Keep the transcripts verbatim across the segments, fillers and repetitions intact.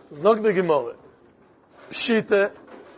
Zog de Gemore. Pshite.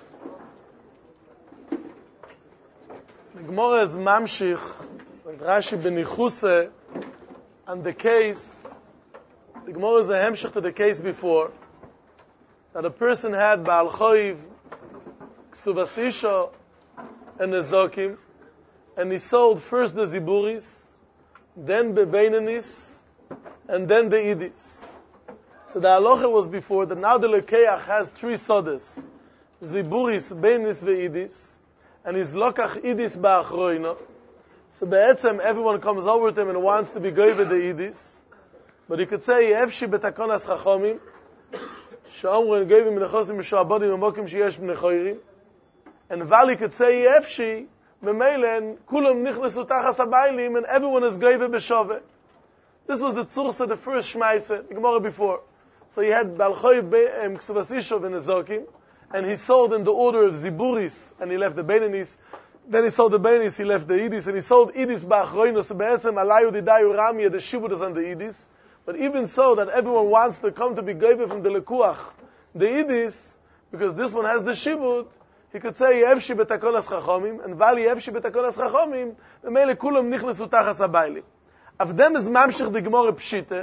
The Gemore is mamshich, and Rashi benichuse, and the case, the Gemore is a hemshich to the case before, that a person had Baal Choiv, Ksuvas Isha, and Nezokim, and he sold first the Ziburis, then the Beinanis, and then the Idis. So the halacha was before that now the Lekeach has three sodas, Ziburis, Beinanis, Ve'idis, and he's Lokach Idis Ba'achroino. So be'etzem, everyone comes over to him and wants to be goy with the Idis, but he could say, Yefshi betakonas chachomim, she'omru en goyvim menechosim mishoabodim memokim sheyesh menechoirim, and Vali could say, Yefshi, memelen, kulam nichnesu tachas habaylim, and everyone is goy b'shove. This was the tzursa, the first shmaise, the Gemara before. So he had Balchoy Ksuvas Isha and Nezokim, and he sold in the order of Ziburis, and he left the Beinanis. Then he sold the Beinanis, he left the Idis, and he sold Idis Ba'achroino, so be'etzem alayu didayu ramya, the Shibud is on the Idis. But even so, that everyone wants to come to be goyve from the Lekuach, the Idis, because this one has the Shibud, he could say, Yevshi betakonas chachomim, and Vali Yevshi betakonas chachomim, the Mele kulam nichnesu tachas habayli. Of them is mamshich the Gemara Pshite,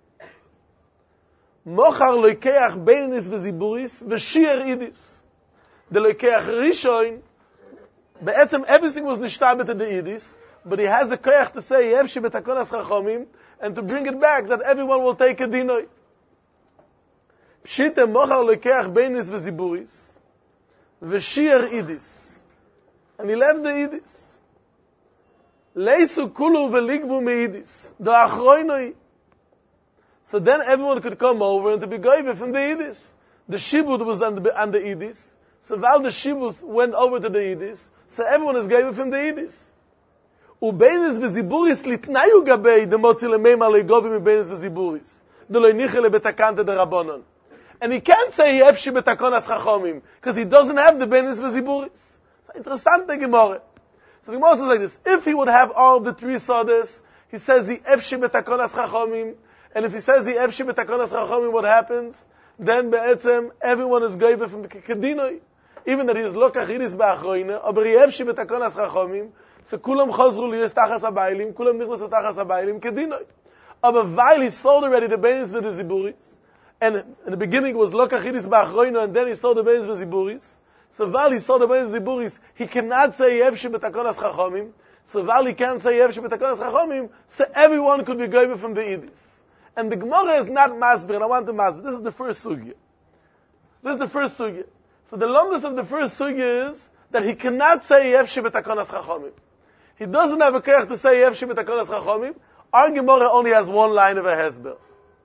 Mochar loikeach Beinanis v'Ziburis, v'shir Idis. The loikeach Rishon, be'etzem everything was nishtabet in the Idis, but he has a koyach to say, Yevshi betakonas chachomim, and to bring it back, that everyone will take a dinoi. Pshite mochar loikeach Beinanis v'Ziburis, v'shir Idis. And he left the Idis. Leisu kulu v'ligbu me'idis. The achroinoi. So then everyone could come over and to be goyve from the Idis. The Shibud was on the, on the Idis. So while the Shibud went over to the Idis, so everyone is goyve from the Idis. Ubeinis v'ziburis litnayu gabei the motzi lemeimar legovim ubeinis v'ziburis. The lo niche lebetakante de rabbonon. And he can't say yefshi betakonas chachomim, because he doesn't have the beinis v'ziburis. So interessante Gemara. So the Gemara says like this: if he would have all the three sodas, he says the efshi betakonas chachomim, and if he says the efshi betakonas chachomim, what happens? Then be'etzem everyone is goyve from kedinoi, even that he is lokach idis ba'achroina, aber efshi betakonas chachomim, so kulam chazru liyes tachas habaylim, kulam nichnasu tachas habaylim kedinoi. Aber while he sold already the beinis with the ziburis, and in the beginning it was lokach idis ba'achroina, and then he sold the beinis with ziburis. So while he saw the Beis Ziburis, he cannot say Yevshi betakonas chachomim. So while he can't say Yevshi betakonas chachomim, so everyone could be goyve from the Idis. And the Gemara is not masbir, and I want to masbir. This is the first sugya. This is the first sugya. So the longest of the first sugya is that he cannot say Yevshi betakonas chachomim. He doesn't have a koyach to say Yevshi betakonas chachomim. Our Gemara only has one line of a hesber.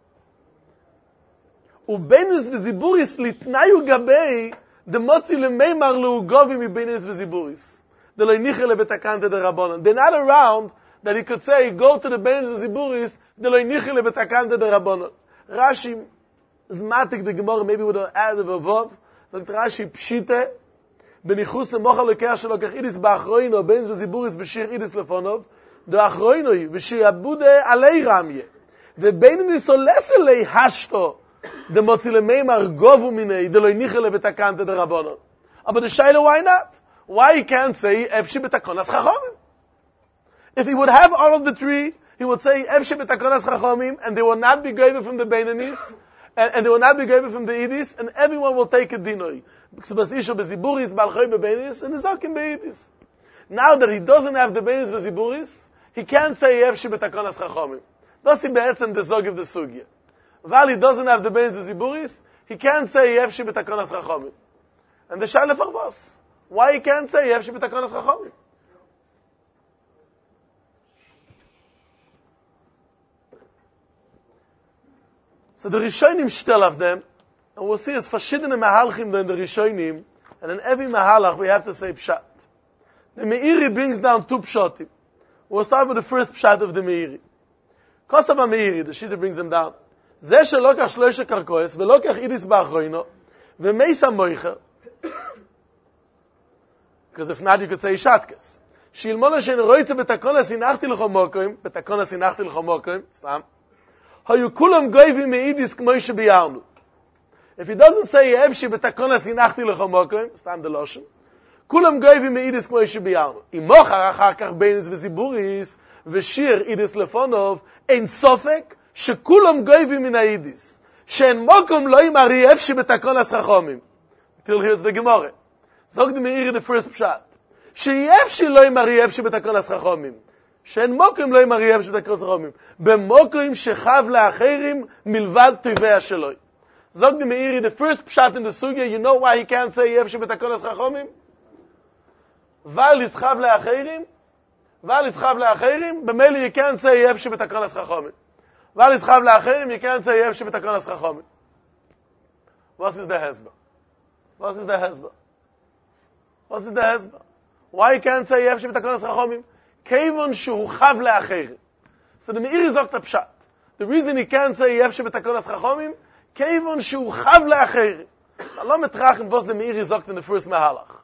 Ubeinis v'ziburis litnayu gabei the motzi lemeimar leugovim ibeinis v'ziburis. The lo niche lebetakante de rabbonon. They're not around that he could say, go to the beinis v'ziburis, the lo niche lebetakante de rabbonon. Rashi is matik the Gemara, maybe with an add of a vav. So Rashi pshite, benichus mochal lekeach shelo kach idis ba'achroino, beinis v'ziburis v'shir idis lefonov, the achroinoi v'shiabude alei ramye. The beinis olese lei hashto, the motzile meimar govu minei de lo nichele betakante de rabbonon. But the shaila, why not? Why he can't say efshi betakonas chachomim? If he would have all of the three, he would say efshi betakonas chachomim, and they will not be goyve from the beinanis, and, and they will not be goyve from the idis, and everyone will take a dinoi. Ksubas isho beziburis, balchoy bebeinanis, and nizakim beidis. Now that he doesn't have the beinis beziburis, he can't say efshi betakonas chachomim. That's the be'etzem the zog of the sugya. While he doesn't have the beinis v'ziburis, he can't say Yevshi b'takonas chachomim. And the shaila farvos, why he can't say Yevshi b'takonas chachomim? So the Rishonim shtel of them, and we'll see as verschiedene Mahalchim in the Rishonim, and in every Mahalach we have to say Pshat. The Meiri brings down two Pshatim. We'll start with the first Pshat of the Meiri. Kosav HaMeiri, the Shita brings them down. זה שלוקח שלושה קרקויס, ולוקח אידיס באחרוינו, ומייסה מויכר, because if not you could say שטקס, שילמונה שאין רויצה בתקונה סינכתי לך מוקוים, בתקונה סינכתי לך מוקוים, סתם, היו כולם גויבים מאידיס כמו שביארנו. If he doesn't say Yevshi betakonas hinachti lecha mokim, stand the lotion. Kulam goyvim meidis kmo yishu biyarnu. Imochar achar kach beinis v'ziburis v'shir idis lefonov ein sofek shekulam goyvim min haidis. She'en mokum lo imari Yevshi betakonas chachomim. Till here's the Gemara. Zog the Meiri the first pshat. She'yevshi lo imari Yevshi betakonas chachomim. She'en mokum lo imari Yevshi betakonas chachomim. B'mokum shechav la'acherim milvad tovei sheloi. Zog the Meiri the first pshat in the sugya. You know why he can't say Yevshi betakonas chachomim? Val ischav le'acherim, Val ischav le'acherim, b'meli you can't say Yevshi b'takonas chachomim. Val ischav le'acherim, you can't say Yevshi b'takonas chachomim. What is the hezba? What is the hezba? What is the hezba? Why you can't say Yevshi b'takonas chachomim? Kevon shu chav le'acherim. So the Meiri zogt pshat. The reason he can't say Yevshi b'takonas chachomim, Kevon shu chav le'acherim. Allah metrachim was the Meiri zogt in the first mahalach.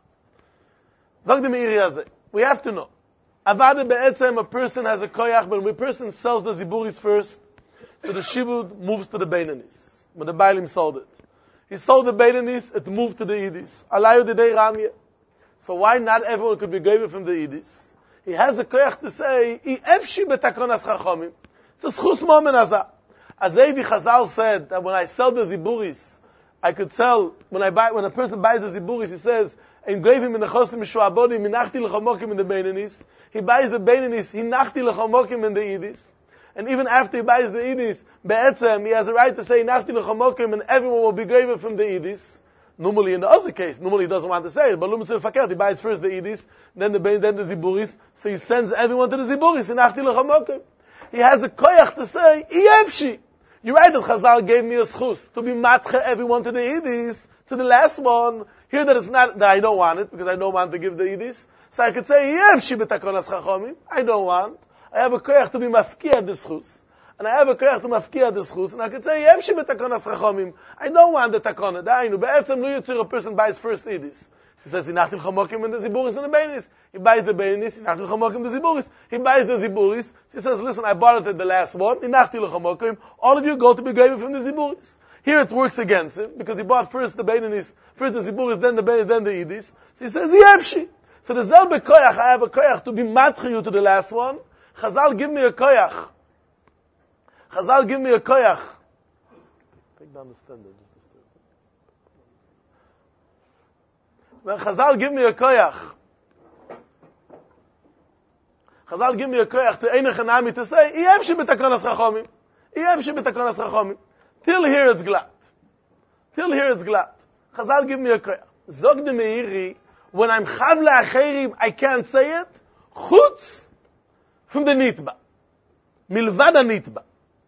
Zog the Meiri hazeh. We have to know. Avada be'etzem, a person has a koyach, but when a person sells the ziburis first, so the shibud moves to the beinanis. When the bailim sold it. He sold the beinanis, it moved to the idis. Alayu didei ramye. So why not everyone could be given from the idis? He has a koyach to say, I efshi betakonas chachomim. It's a schus moment azah. Azevi Chazal said that when I sell the ziburis, I could sell, when I buy, when a person buys the ziburis, he says, and gave him in the chosim mishuabodi, minachti lechamokim in the beinanis. He buys the beinanis, he nachti lechamokim in the idis. And even after he buys the idis, be'etzem, he has a right to say nachti lechamokim, and everyone will be given from the idis. Normally, in the other case, normally he doesn't want to say it, but lumitzul fakert, he buys first the idis, then the bein, then the ziburis, so he sends everyone to the ziburis, and nachti lechamokim. He has a koyach to say, iyevshi. You're right that Chazal gave me a schus, to be matche everyone to the idis, to the last one. Here that it's not, that I don't want it, because I don't want to give the idis. So I could say, Yevshi b'takonas chachomim. I don't want. I have a koyach to be mafkiya the schus. And I have a koyach to mafkiya the schus. And I could say, Yevshi b'takonas chachomim. I don't want the takona. Da'inu. Be'etzem lu yitzir, a person buys first idis. He says, Hinachti l'chamokim and the ziburis and the beinis. He buys the beinis, Hinachti l'chamokim the ziburis. He buys the ziburis. He says, listen, I bought it at the last one. Hinachti l'chamokim. All of you go to be given from the ziburis. Here it works against him, because he bought first the beinis, first the ziburis, then the beinis, then the idis. So he says, Yevshi. So the zel bekoyach, I have a koyach to be matchi you to the last one. Chazal, give me a koyach. Chazal, give me a koyach. Take down the standard. When Chazal, give me a koyach. Chazal, give me a koyach to einach anami to say, Yevshi b'takonas chachomim. Yevshi b'takonas chachomim. Till here it's glad. Till here it's glad. Chazal, give me a koyach. Zog de Meiri, when I'm chav le'acherim, I can't say it. Chutz from the nitba. Milvad ha-nitba.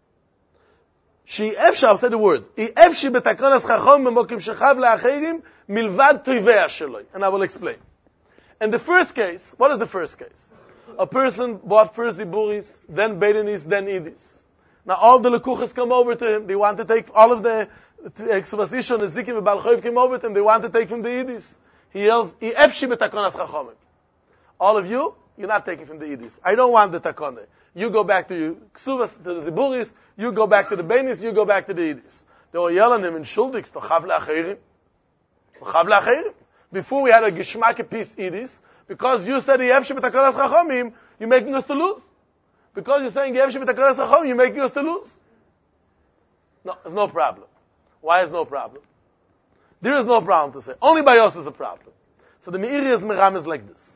She efshi, I'll say the words. I efshi b'takonas chachom b'mokim shechav le'acherim, milvad tovei sheloi. And I will explain. In the first case, what is the first case? A person bought first ziburis, then beinanis, then idis. Now all the lekuchas come over to him. They want to take all of the exuvasishon, the zikim, and balchoiv came over to him. They want to take from the idis. He yells, "I efshi b'takonas chachomim." All of you, you're not taking from the idis. I don't want the takone. You go back to your ksuvas, to the ziburis. You go back to the beinis. You go back to the idis. They were yelling him in shuldiks to chav le'acherim. To chav le'acherim. Before we had a geshmak piece idis, because you said "I efshi b'takonas chachomim," you're making us to lose. Because you're saying "Yevshi b'takonas chachomim," you're making us to lose. No, there's no problem. Why is no problem? There is no problem to say. Only by us is a problem. So the Meiri is meram is like this.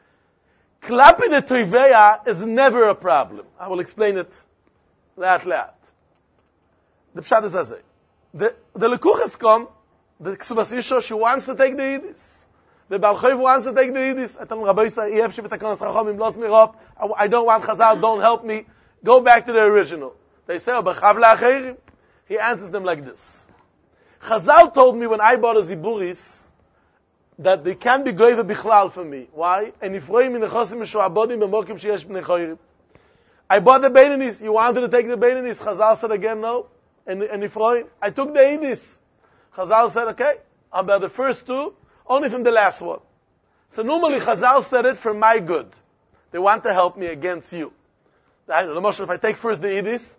Klapi de toiveya is never a problem. I will explain it laat laat. The pshat is as The the lekuches come. The ksubas isha, she wants to take the idis. The balchoiv wants to take the idis. I tell him, Rabbi Yisrael, Yevshi b'takonas chachomim, los me up. I don't want Chazal, don't help me. Go back to the original. They say, oh, b'chav le'acherim. He answers them like this. Chazal told me when I bought a ziburis that they can be goyve bichlal for me. Why? And ifroim in the chosim mishuabodim b'mokim sheyesh b'nei choyrim. I bought the beinanis. You wanted to take the beinanis. Chazal said again, no. And, and ifroim. I took the idis. Chazal said, okay, I'm about the first two, only from the last one. So normally Chazal said it for my good. They want to help me against you. If I take first the idis,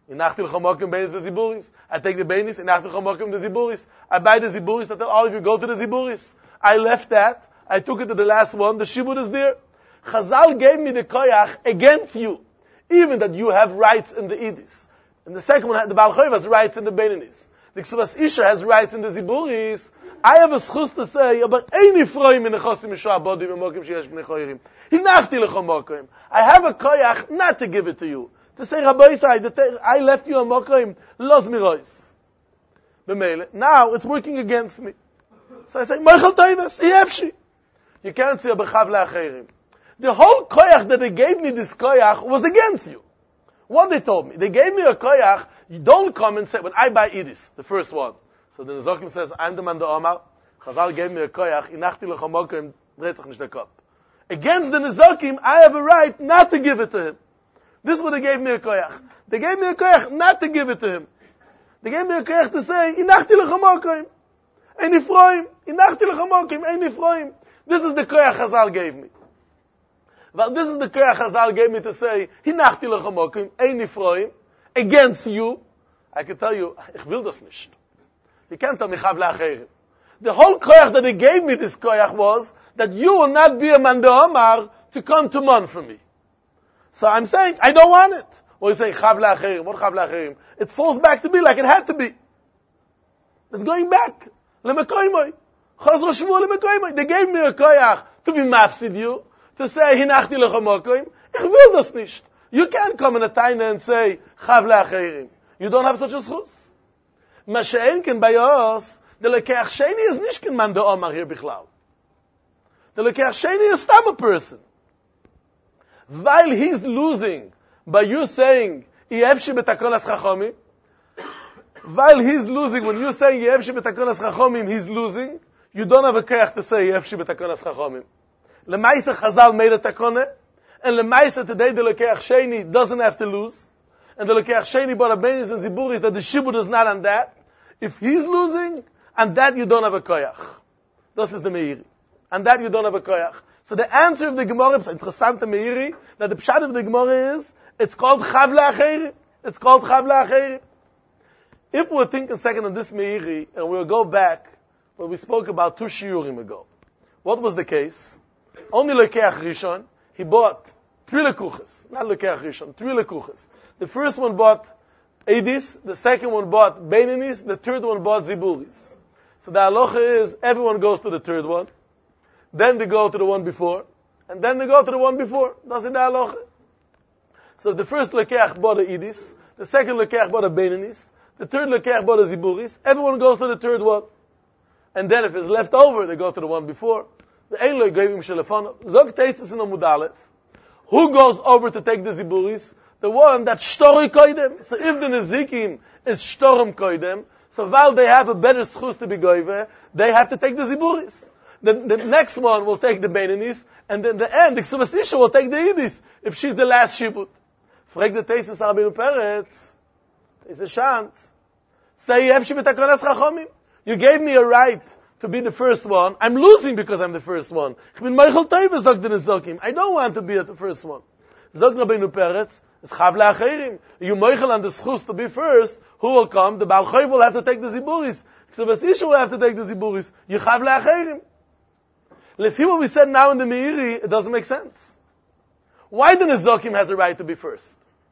Inachti l'chamokim beinis v'ziburis. I take the beinis, inachti l'chamokim the ziburis. I buy the ziburis, I tell all of you, go to the ziburis. I left that, I took it to the last one, the shibud is there. Chazal gave me the koyach against you, even that you have rights in the idis. And the second one, the Baal Choiv has rights in the beinis. The Ksubas Isha has rights in the ziburis. I have a schus to say, but any froim in the chosim mishua bodim mokim sheyesh bnei choyrim. Hinachti l'chamokim. I have a koyach not to give it to you. To say, Rabbi Yisai, I left you a mokim, los mirois. B'meile. Now, it's working against me. So I say, Moichel Toivas, Yefshi. You can't say, B'chav le'acherim. The whole koyach that they gave me, this koyach, was against you. What they told me? They gave me a koyach, you don't come and say, when I buy Idis, the first one. So the Nezokim says, I'm the man the Omar. Chazal gave me a koyach, inachti l'chamokim, dretzach nishdakop. Against the Nezokim, I have a right not to give it to him. This is what they gave me a koyach. They gave me a koyach not to give it to him. They gave me a koyach to say, inachti l'chamokim, ein nifroim, inachti l'chamokim, ein nifroim. This is the koyach Chazal gave me. Well, this is the koyach Chazal gave me to say, hinachti l'chamokim, ein nifroim, against you. I can tell you, ich will das nicht. You can't tell me chav le'acherim. The whole koyach that they gave me, this koyach, was that you will not be a man de Omar to come to man for me. So I'm saying, I don't want it. Or you say, chav le'acherim. What chav le'acherim? It falls back to be like it had to be. It's going back. Le'mekoimoy. Chazro shvu le'mekoimoy. They gave me a koyach to be mafsid you, to say, hinachti lechamokim. Ich will das nicht. You can't come in a taina and say, chav le'acherim. You don't have such a schus. Mashe'en ken bayos, the lekeach sheni is nicht ken man de Omar here bichlal. The lekeach sheni is stam a person. While he's losing, by you saying, Yevshi betakonas chachomim, while he's losing, when you're saying Yevshi betakonas chachomim, he's losing, you don't have a keach to say Yevshi betakonas chachomim. Lemaisa Chazal made a takone, and Lemaisa today the lekeach sheni doesn't have to lose, and the lekeach sheni bought a benis and ziburis that the shibud is not on that. If he's losing, and that you don't have a koyach. This is the Meiri. And that you don't have a koyach. So the answer of the Gemara is interessant Meiri, that the pshat of the Gemara is, it's called chav le'acherim. It's called chav le'acherim. If we're thinking second on this Meiri, and we'll go back, where we spoke about two shiurim ago. What was the case? Only lekeach rishon, he bought three lekuches. Not lekeach rishon, three lekuches. The first one bought Edis, the second one bought Beininis, the third one bought Ziburis. So the halacha is, everyone goes to the third one, then they go to the one before, and then they go to the one before. That's in the halacha. So the first lekeach bought a Edis, the second lekeach bought a Beininis, the third lekeach bought a Ziburis, everyone goes to the third one. And then if it's left over, they go to the one before. The ein lo gave him shelefon. Zog teistis in Amud Aleph. Who goes over to take the Ziburis? The one that shtori koidem. So if the Nezikim is shtorim koidem, so while they have a better schus to be goiver, they have to take the Ziburis. The, the next one will take the Beininis, and then the end, the Ksubas Isha will take the Idis, if she's the last shibut. Frag the Teisus Rabbeinu Peretz. It's a chance. Say, Yevshi b'takonas chachomim. You gave me a right to be the first one. I'm losing because I'm the first one. Ich bin Moichel Toivas, sagt the Nezokim. I don't want to be at the first one. Zog Rabbeinu Peretz, it's chav le'acherim. You moichel on the schus to be first, who will come? The Baal Choiv will have to take the Ziburis. Ksubas Isha will have to take the Ziburis. You chav le'acherim. Lefi what we said now in the Meiri, it doesn't make sense. Why the Nezokim has a right to be first?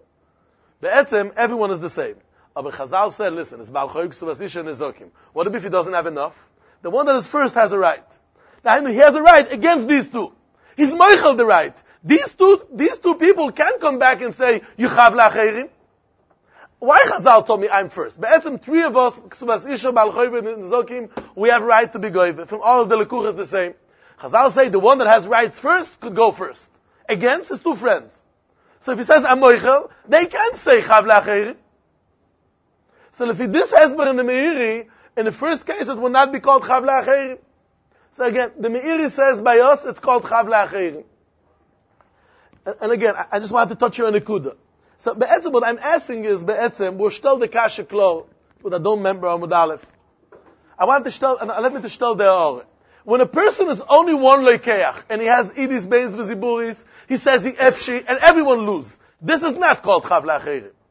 Be'etzem, everyone is the same. Aber Chazal said, listen, it's Baal Choiv, Ksubas Isha, and Nezokim. What if he doesn't have enough? The one that is first has a right. Now he has a right against these two. He's moichel the right. These two, these two people can't come back and say, you chav la'acherim. Why Chazal told me I'm first? Be'etzem, three of us, Ksubas Isha, Baal Choiv, and Nezokim, we have right to be goyve. From all of the lekuchas the same. Chazal say the one that has rights first could go first. Against his two friends. So if he says, I'm moichel, they can't say chav la'acherim. So if this hesber in the Meiri, in the first case, it will not be called chav la'acherim. So again, the Meiri says by us, it's called chav la'acherim. And, and again, I, I just want to touch you on the kuda. So be'etzem, what I'm asking is, be'etzem, we're still the kasha klo, but I don't remember Amud Aleph. I want to stel, and let me to stel the ore. When a person is only one lekeach, and he has idis, beins, v'ziburis, he says he efshi, and everyone lose. This is not called chav la'acherim.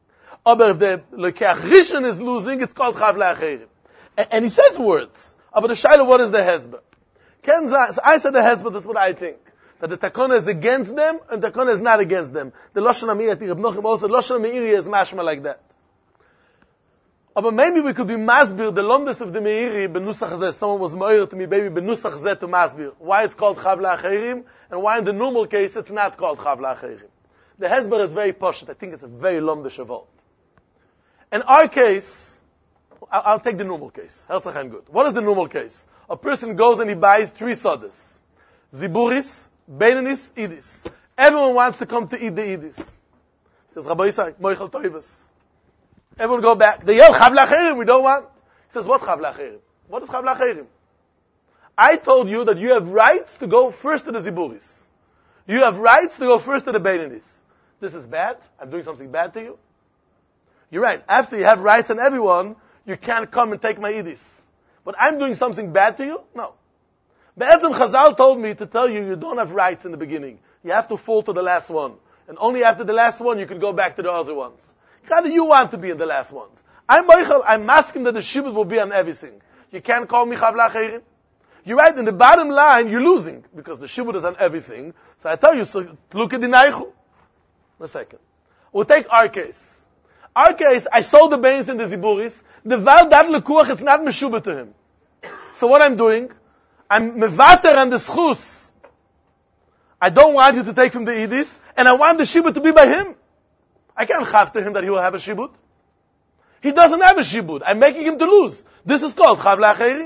Aber if the Lekeach Rishon is losing, it's called Chav Le'acherim. And, and he says words. Aber the Shaila, what is the Hezbollah? Ken so I said the Hezbollah, that's what I think. That the Takona is against them, and the Takona is not against them. The Lashon HaMeiri, I think Reb Nochim also, Lashon HaMeiri is mashma like that. But maybe we could be masbir, the lomdes of the Meiri, benusach zeh. Someone was moir to me, baby, benusach zeh to masbir. Why it's called Chav Le'acherim, and why in the normal case it's not called Chav Le'acherim. The Hezbollah is very poshut. I think it's a very lomdish avot. In our case, I'll, I'll take the normal case. Herzach and good. What is the normal case? A person goes and he buys three sodas. Ziburis, Beinanis, Idis. Everyone wants to come to eat the Idis. He says, Rabbi Yisrael, Moichel Toivus. Everyone go back. They yell, Chav Le'acherim, we don't want. He says, what Chav Le'acherim? What is Chav Le'acherim? I told you that you have rights to go first to the Ziburis. You have rights to go first to the Beinanis. This is bad? I'm doing something bad to you? You're right. After you have rights on everyone, you can't come and take my Idis. But I'm doing something bad to you? No. Be'etzem Chazal told me to tell you you don't have rights in the beginning. You have to fall to the last one. And only after the last one you can go back to the other ones. How do you want to be in the last ones? I'm I'm asking that the shibud will be on everything. You can't call me Chav Le'acherim. You're right, in the bottom line, you're losing. Because the shibud is on everything. So I tell you, so look at the Naichu. A second. We'll take our case. Our case, I sold the beans in the Ziburis. The Val Dad Lekuach, it's not Meshubah to him. So what I'm doing, I'm mevater on the schus. I don't want you to take from the Idis, and I want the shibud to be by him. I can't chav to him that he will have a shibud. He doesn't have a shibud. I'm making him to lose. This is called Chav Le'acherim.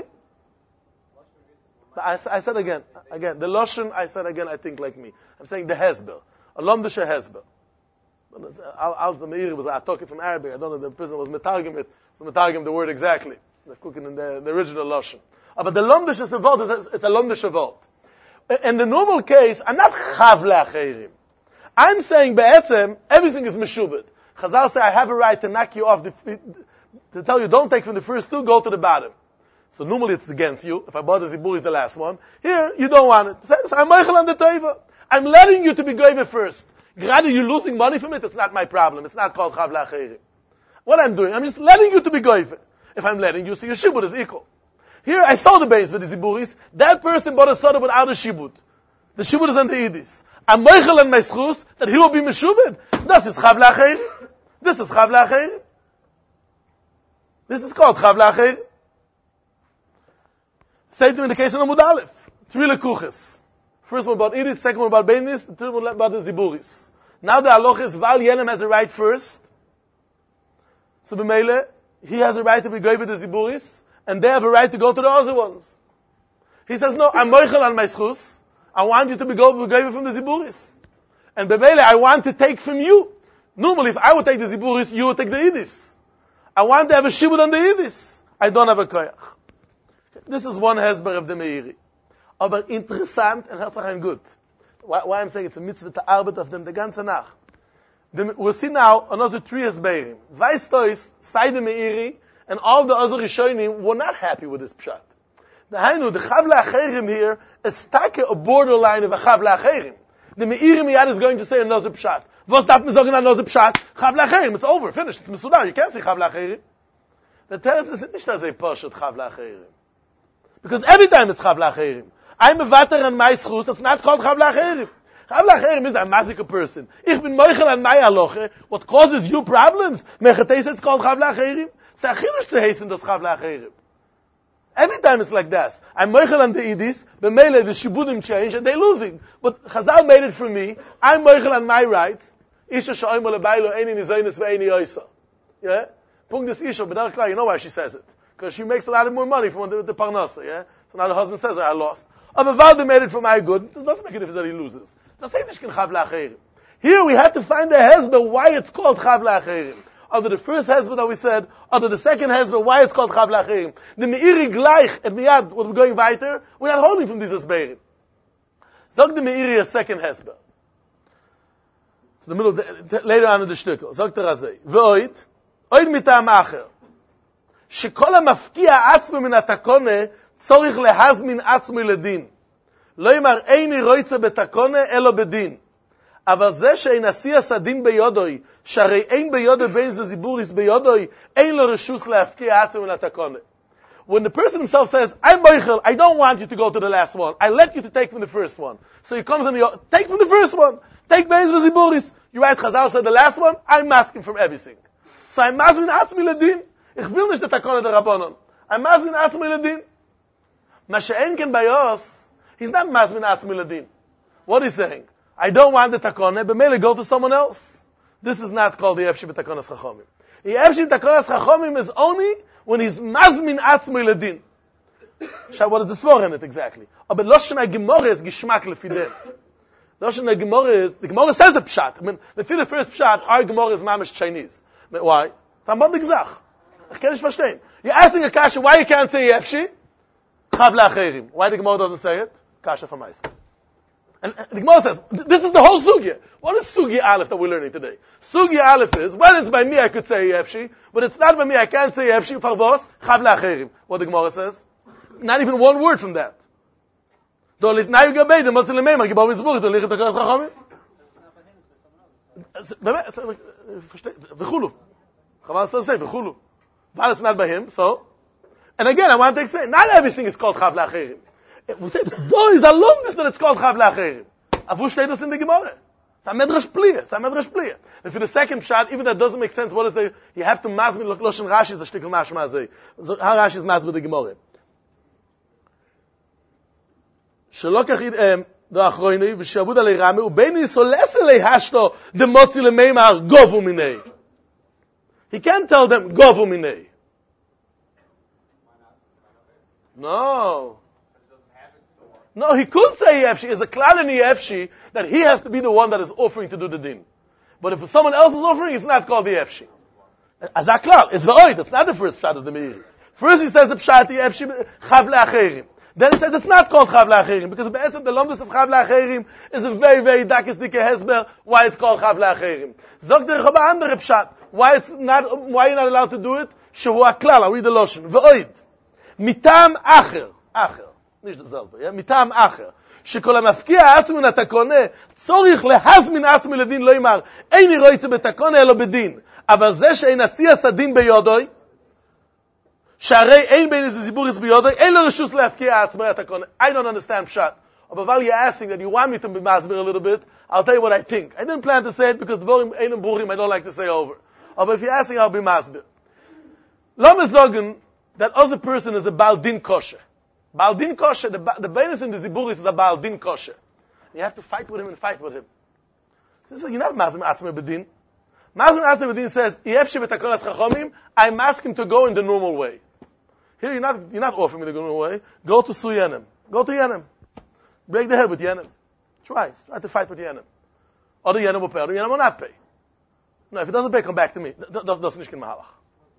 I, I said again, again, the Loshen, I said again, I think like me. I'm saying the Hezbollah. A Lomdisha Hezbollah. Al the Meiri was I talking from Arabic. I don't know the person was metargim it. Was metargim the word exactly. They're cooking in the, the original lashon. Uh, but the lomdish is involved. It's a, it's a lomdish involved. In the normal case, I'm not chav le'acherim. I'm saying be'etzem everything is meshubed. Chazal say I have a right to knock you off the to tell you don't take from the first two, go to the bottom. So normally it's against you. If I bought the zibur is the last one. Here you don't want it. So I'm meichel on the teiva. I'm letting you to be goyve first. Rather you're losing money from it, it's not my problem. It's not called Chav Le'acherim. What I'm doing, I'm just letting you to be goyve. If I'm letting you, so your shibud is equal. Here I saw the base with the ziburis. That person bought a soda without a shibud. The shibud is on the idis. I'm meichel on my schus that he will be meshubed. This is Chav Le'acherim. This is Chav Le'acherim. This is called Chav Le'acherim. Same thing in the case of Amud Aleph. Three lekuches. First one about idis, second one about beinis, the third one about the ziburis. Now the halacha is Val Yenem has a right first. So b'meile, he has a right to be goy with the ziburis, and they have a right to go to the other ones. He says, no, I'm moichel on my schus. I want you to be goy from the ziburis. And b'meile, I want to take from you. Normally, if I would take the ziburis, you would take the idis. I want to have a shibud on the idis. I don't have a koyach. This is one hezber of the Meiri. Aber interessant and herzlich good. Why, why I'm saying it's a mitzvah to arbeit of them the ganze Nacht. We'll see now another three hezberim. Weißt du is, Sai the Meiri and all the other Rishonim were not happy with this pshat. The Hainu, the Chav Le'acherim here is take a borderline of a Chav Le'acherim. The Meiri miyad is going to say another pshat. Was darf man sagen another pshat? Chav Le'acherim, it's over, finished, it's Mesudar, you can't say Chav Le'acherim. The Teretz is nicht as a pshat Chav Le'acherim. Because every time it's Chav Le'acherim. I'm a vater on my schus, that's not called Chav Le'acherim. Chav Le'acherim is a massacre person. Ich bin moichel on my halacha. What causes you problems? Mechates, it's called Chav Le'acherim. It's a chinush to hasten das Chav Le'acherim. Every time it's like this. I'm moichel on the idis, b'meile the shibudim change, and they're losing. But Chazal made it for me. I'm moichel on my rights. Isha sha'oim le'baylo eini nizoynes ve'eini yoisa. Yeah? Punkt this Isha, but you know why she says it. Because she makes a lot of more money from the, the parnasa, yeah? So now the husband says, I lost. Aber Valde made it for my good. It doesn't make a difference that he loses. Here we had to find a hezbollah why it's called Chav Le'acherim. Under the first hezbollah that we said, under the second hezbollah why it's called Chav Le'acherim. The Meiri gleich and miyad, what we're going weiter, we're not holding from these hezbollah. Sag the Meiri a second hezbollah. It's the middle of the, later on in the shtickle. Sag the Razei. Ve'oit, oid mitam acher. Shekol ha-mafkiya atzmo min ha-takone צורך להזמין עצמי לדין. לא יאמר איני רויצה בתקונה אלא בדין. אבל זה שאין עשייה סדין ביודוי, שהרי אין ביודוי בינס וזיבוריס ביודוי, אין לו רשוס להפקיע עצמו מן התקונה. When the person himself says, I'm Moichel, I don't want you to go to the last one. I let you to take from the first one. So he comes and he goes, take from the first one. Take Beis V'Ziburis. You right, Chazal said the last one, I'm asking from everything. So I'm asking Atzmi Ledin. Ich will nicht the Takone der Rabbanon. I'm asking Atzmi Ledin. Ma she'en ken bayos, he's not asking Atzmi Ledin. What is he saying? I don't want the Takone, but maybe go to someone else. This is not called the Efshi B'Takonas Chachomim. The Efshi B'Takonas Chachomim is only when he's mazmin atzmoi ledin. Shall what is the svor in it exactly? But Loshen HaGemorah is gishmak lefideh. Loshen HaGemorah is, the Gemorah says the pshat. I mean, the the first pshat, our Gemorah is mamish Chinese. But why? It's am gezach. Ich kann nicht verstehen. You're asking a kasha why you can't say Yefshi? Chav le'acherim. Why the Gemorah doesn't say it? Kasha for mais. And the Gemara says, this is the whole sugya. What is sugya aleph that we're learning today? Sugya aleph is, when it's by me I could say Yefshi, but it's not by me I can't say Yefshi, farvos, chav le'acherim. What the Gemara says? Not even one word from that. Do litnai gabei, the motzil lemeimar, gibor mizbuch, do lichet akaras chachamim. V'chulu. Chaval still say, v'chulu. But it's not by him, so. And again, I want to explain, not everything is called chav le'acherim. We say, no, is alone this that it's called Chav Le'acherim. Avu steht das in the Gemara. It's a medrash pliya. It's a medrash pliya. And for the second shot, even that doesn't make sense, what is the, you have to mazmin, Loshen Rashi is a shtickle mashma azay. How Rashi is mazmin with the Gemara. Shelo kachid, do achroini, v'shabud alei rame, ubeini soles alei hashto, de motzi lemeimar, govu minei. He can't tell them, govu minei. No. No, he could say Yefshi. Is a klal in Yefshi that he has to be the one that is offering to do the din. But if someone else is offering, it's not called the Yefshi. As a klal, it's v'oid. It's not the first pshat of the Meiri. First he says the pshat Yefshi chav le'acherim. Then he says it's not called chav le'acherim because be'etzem the lomdus of chav le'acherim is a very very dakis dike hesber why it's called chav le'acherim. Zog der chaba andere pshat why it's not why you're not allowed to do it. Shehu a klal. I read the loshen v'oid mitam acher acher. nicht dasselbe, ja? Mitam acher. שכל המפקיע עצמו נתקונה, צורך להזמין עצמו לדין לא ימר, אין ירוי צה בתקונה אלא בדין. אבל זה שאין עשי הסדין ביודוי, שהרי אין בין זיבוריס ביודוי, אין לו רשוס להפקיע עצמו נתקונה. I don't understand pshat. But while you're asking that you want me to be masbir a little bit, I'll tell you what I think. I didn't plan to say it because the borim einem burim I don't like to say over. But if you're asking, I'll be masbir. Lo me sagen that other person is a Baal Din kosher. Baal Din kosher, the, the bonus in the Ziburis is a Baal Din kosher. You have to fight with him and fight with him. So you're not Mazim Atzme Bedin. Mazim Atzme Bedin says, Yefshi b'takonas chachomim, I'm asking to go in the normal way. Here you're not, you're not offering me the normal way. Go to Su Yenem. Go to Yenem. Break the head with Yenem. Try. Try to fight with Yenem. Or the Yenem will pay, or the Yenem will not pay. No, if it doesn't pay, come back to me. Das ist nicht kein Mahalach.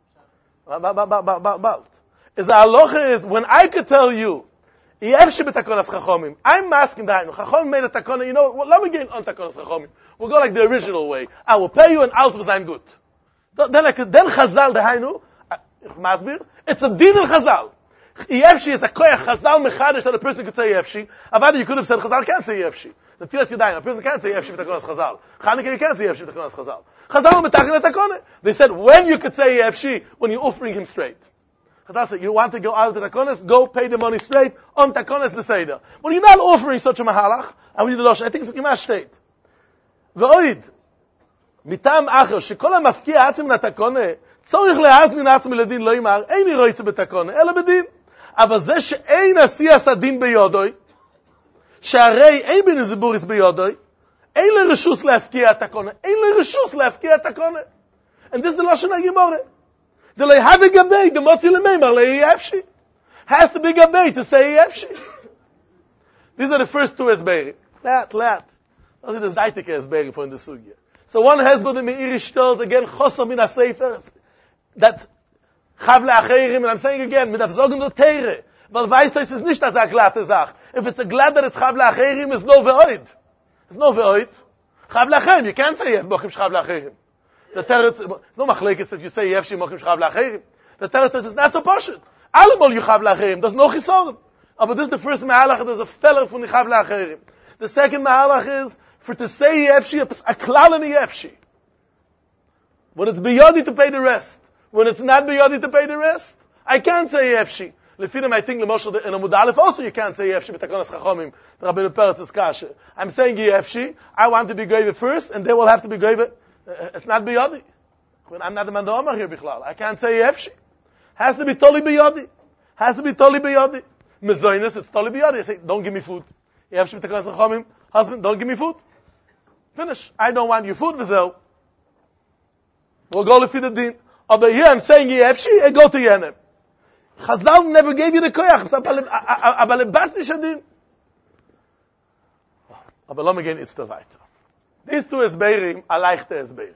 Bald. Is the halacha is, when I could tell you, Yefshi b'takonas chachomim, I'm asking the Hainu. Chachomim made a takona, you know, well, let me get on takonas chachomim. We'll go like the original way. I will pay you and alt was I'm good. Then I could, then Chazal the Hainu, Masbir, it's a din in Chazal. Yefshi is a koyach Chazal mechadish that a person could say Yefshi. Avada, you could have said Chazal can't say Yefshi. The Tilas Yadayim, a person can't say Yefshi b'takonas Chazal. Chanukah, you can't say Yefshi b'takonas Chazal. Chazal b'tachin takona. They said, when you could say Yefshi, when you're offering him straight. Chazal said, you want to go out of the takonas, go pay the money straight, on takonas b'seidah. But you're not offering such a mahalach, I read the Losh, I think it's a Kimash state. V'oid, mitam acher, shekol ha-mafkiע עצם לתקונה, צורך להזמין עצמו לדין לא ימר, אין לי רויצה בתקונה, אלא בדין. אבל זה שאין עשייה סדין ביודוי, שהרי אין בין זיבוריס ביודוי, אין לי רשוס להפקיע התקונה, אין לי רשוס להפקיע התקונה. And this is the Lashon HaGemorah. The lo have a gabay, the motzi lemeimar le Yefshi. Has to be gabay to say Yefshi. These are the first two esberim. Lat, lat. Those are the Zaytike esberim for in the Sugya. So one has got the Meiri tells again, Chosar min ha-Sefer, that Chav le'acherim, and I'm saying again, mit afzogen der Teire. Weil weißt du, es ist nicht, dass er glatte Sach. If it's a glad that it's Chav le'acherim, it's no ve'oid. It's no ve'oid. Chav le'acherim, you can't say it, Mochim Chav le'acherim. The Teretz, it's no machlekes if you say Yefshi Mochim Chav le'acherim. The Teretz says it's not so poshut. Allemal you Chav le'acherim, there's no chisorim. But this is the first mahalach, there's a feller from the Chav le'acherim. The second mahalach is, for to say Yefshi, a klal in Yefshi. When it's biyodi to pay the rest. When it's not biyodi to pay the rest, I can't say Yefshi. Lefinim, I think, Lemoshe, in a Mudalef also you can't say Yefshi, b'takonas chachomim, Rabbeinu Peretz is kasha. I'm saying Yefshi, I want to be goyve first, and they will have to be goyve. It's not biyodi. I'm not the man Omar here, bichlal. I can't say Yefshi. Has to be totally biyodi. Has to be totally biyodi. Mezoinus, it's totally biyodi. I say, don't give me food. Yefshi, b'takonas chachomim, husband, don't give me food. Finish. I don't want your food, v'zel. We'll go to the din. Over here, I'm saying Yefshi, I go to Yenem. Chazal never gave you the koyach. Aber lebat nicht adin. Aber lo me gehen jetzt weiter. These two Esbeirim are leichte Esbeirim.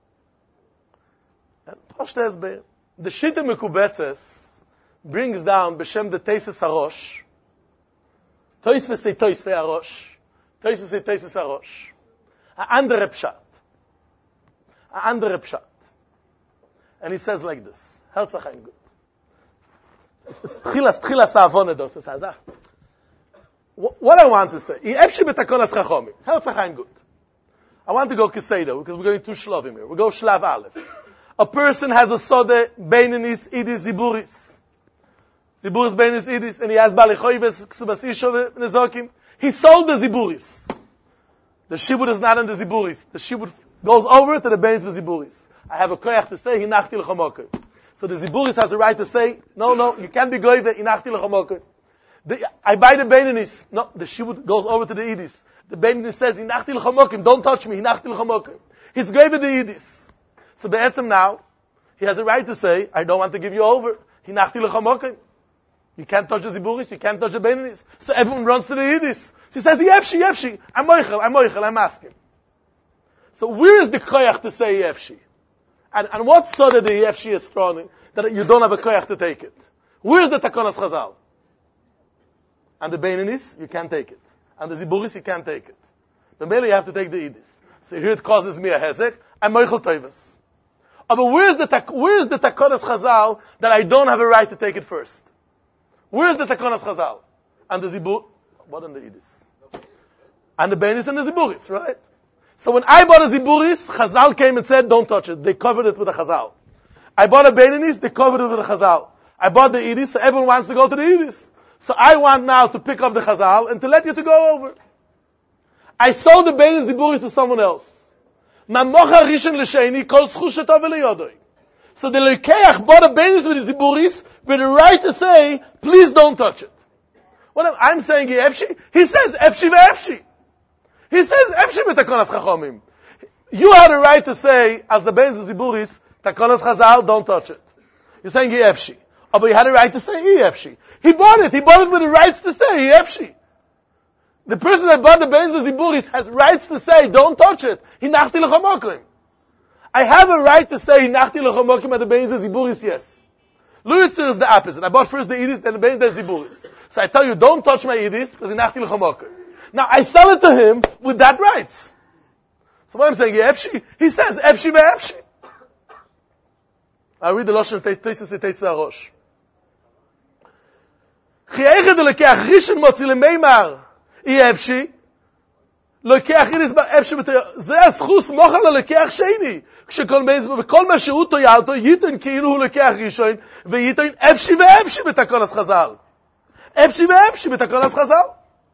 Poshte Esbeirim. The Shitte Mekubetzes brings down b'shem the Teises HaRosh. Toisve say Toisve HaRosh. Toisve say Teises HaRosh. A andere Pshat. A andere Pshat. And he says like this. Herzach ein gut. It's tchilas, tchilas ha'avone dos. It says, ah. What I want to say. Yefshi b'takonas chachomim. Herzach ein gut. I want to go Keseda, because we're going two shlovim here. We go Shlav Aleph. A person has a sode, Beininis, Idis, Ziburis. Ziburis, Beininis, Idis, and he has Balichoives, Ksubas Ishov, Nezokim. He sold the Ziburis. The Shibud is not in the Ziburis. The Shibud goes over to the Beinis Ziburis. I have a koyach to say, Hinachti l'chamokim. So the Ziburis has the right to say, no, no, you can't be goyve, Hinachti l'chamokim. I buy the Beininis. No, the Shibud goes over to the Idis. The Beininis says, Hinachti l'chamokim, don't touch me, Hinachti l'chamokim. He's goyve the Idis. So be'etzem now, he has a right to say, I don't want to give you over, Hinachti l'chamokim. You can't touch the Ziburis, you can't touch the Beininis. So everyone runs to the Idis. So he says, Yefshi, Yefshi, I'm moichel, I'm moichel, I'm asking. So where is the koyach to say Yefshi? And, and what so that the Yefshi is strong, that you don't have a koyach to take it? Where is the Takonas Chazal? And the Beininis, you can't take it. And the Ziburis, you can't take it. But mainly you have to take the Idis. So here it causes me a hezek, I'm moichel toivus. But where's the, where's the Takonas Chazal that I don't have a right to take it first? Where's the Takonas Chazal? And the Zibur, what in the Idis? And the Beininis and the Ziburis, right? So when I bought a Ziburis, Chazal came and said, don't touch it. They covered it with a Chazal. I bought a Beininis, they covered it with a Chazal. I bought the Idis, so everyone wants to go to the Idis. So I want now to pick up the Chazal and to let you to go over. I sold the Beinis Ziburis to someone else. So the Lekeach bought a Beinis with the Ziburis with the right to say, please don't touch it. What I'm saying, Efshi, he says, Efshi ve'efshi. He says, Efshi b'takonas chachomim. You had a right to say, as the Beinis Ziburis, takonas chazal, don't touch it. You're saying Efshi. Oh, but you had a right to say Efshi. He bought it. He bought it with the rights to say Efshi. The person that bought the Beinis Ziburis has rights to say, don't touch it. Hinachti l'chamokim. I have a right to say Hinachti l'chamokim at the Beinis Ziburis, yes. Luitzer is the opposite. I bought first the Idis, then the Beinis Ziburis. So I tell you, don't touch my Idis, because Hinachti l'chamokim. Now I sell it to him with that rights. So what I'm saying, Efshi, he says, Efshi ve'efshi. I read the Lashon Teisus Teisus HaRosh. Chiyeiche de lekeach rishon motzi lemeimar, Efshi, lekeach Idis efshi b'toyal. זה הזכוס מוחל ללקח שני. כשכל מה שהוא טויאלתו, ייתן כאילו הוא לקח ראשון, וייתן אפשי ואפשי בתקונס חז"ל. אפשי ואפשי בתקונס חז"ל.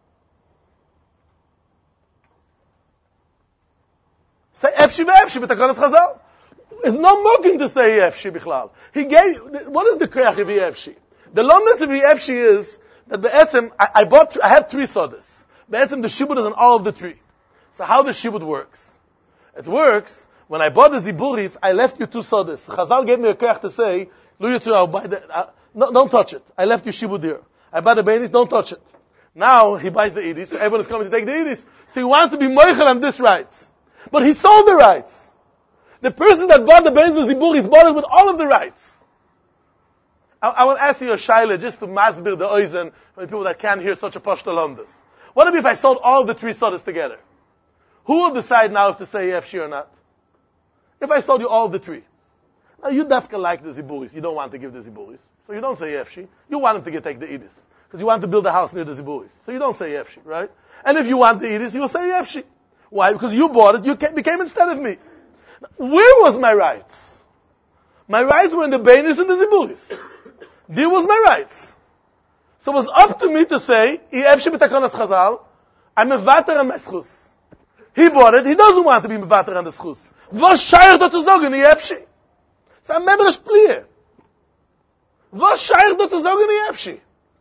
Say Efshi ve'Efshi b'takonas Chazal. There's no mocking to say Efshi bichlal. He gave, what is the koyach of Efshi? The longest of Efshi is that be'etzem, I, I bought, I had three sodas. Be'etzem, the shibud is on all of the three. So how the shibud works? It works, when I bought the Ziburis, I left you two sodas. Chazal gave me a koyach to say, Lu Yitzu, I'll buy the, uh, no, don't touch it. I left you shibud here. I bought the Beinis, don't touch it. Now, he buys the Idis, so everyone is coming to take the Idis. So he wants to be moichel on this rights. But he sold the rights. The person that bought the Beinis Ziburis bought it with all of the rights. I, I will ask you a shaila just to masbir the oizen for the people that can't hear such a pashto lomdas. What if I sold all the three sodas together? Who will decide now if to say Efshi or not? If I sold you all the three. Now you dafka like the Ziburis. You don't want to give the Ziburis. So you don't say Efshi. You want him to get, take the Idis. Because you want to build a house near the Ziburis. So you don't say Efshi, right? And if you want the Idis, you will say Efshi. Why? Because you bought it, you became instead of me. Where was my rights? My rights were in the Beinis and the Ziburis. There was my rights. So it was up to me to say, I'm a vater on my schus. He bought it, he doesn't want to be a vater on the schus. Was scheich dort zu sagen, ich efschi? Es ist ein Medrisch Plie. Was scheich dort zu sagen, ich efschi?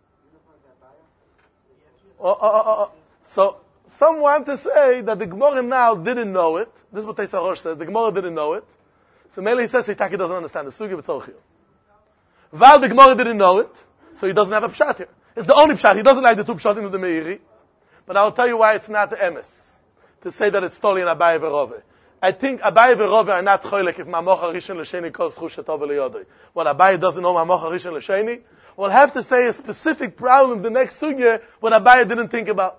Oh, oh, oh, oh. So, some want to say that the Gemara now didn't know it. This is what Teisa Rosh says. The Gemara didn't know it. So Mele he says, Hitaki doesn't understand the Sugi B'Tzorchio. While the Gemara didn't know it, so he doesn't have a pshat here. It's the only pshat. He doesn't like the two pshatim of the Meiri. But I'll tell you why it's not the emes. To say that it's totally in Abaye Verove. I think Abaye Verove are not choylek if Mamoch HaRishon L'Sheni calls Chush Shetov L'Yodoi. What Abaye doesn't know Mamoch HaRishon L'Sheni, we'll have to say a specific problem the next sugya what Abaye didn't think about.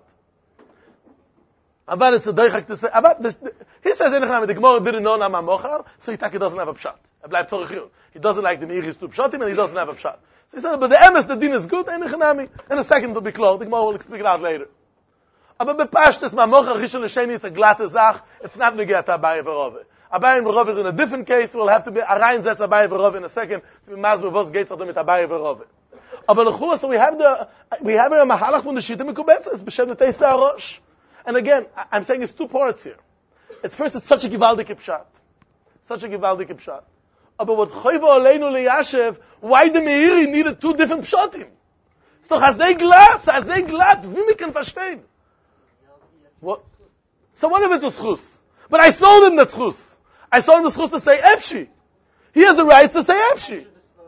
About it's a doichak to say, about the, he says the Gemara didn't know Nama Mochar, so he doesn't have a pshat. He doesn't like the Meiris to pshatim, and he doesn't have a pshat. So he said, but the emes, the din is good, and in a second it'll be closed. The Gemara will explain it out later. But bepashtes Mamochar Rishon L'Sheni, it's a glatte zach, it's not negiat Abaye Verove. Abaye Verove is in a different case, we'll have to be, Arayin Zetz Abaye Verove in a second, to be mazbe vos gates of them with Abaye Verove. Aber l'chua, so we have the, we have a mahalach from the Shita Mekubetzes, b'shem the Teisa Rosh. And again, I'm saying it's two parts here. It's first, it's such a givaldik pshat. Such a givaldik pshat. But what choyva oleinu liyashev, why the Meiri needed two different pshatim? It's doch as they glatt, as they glatt, wie we can verstehen. What? So what if it's a schus? But I sold him that schus. I sold him the schus to say Efshi. He has the right to say Efshi.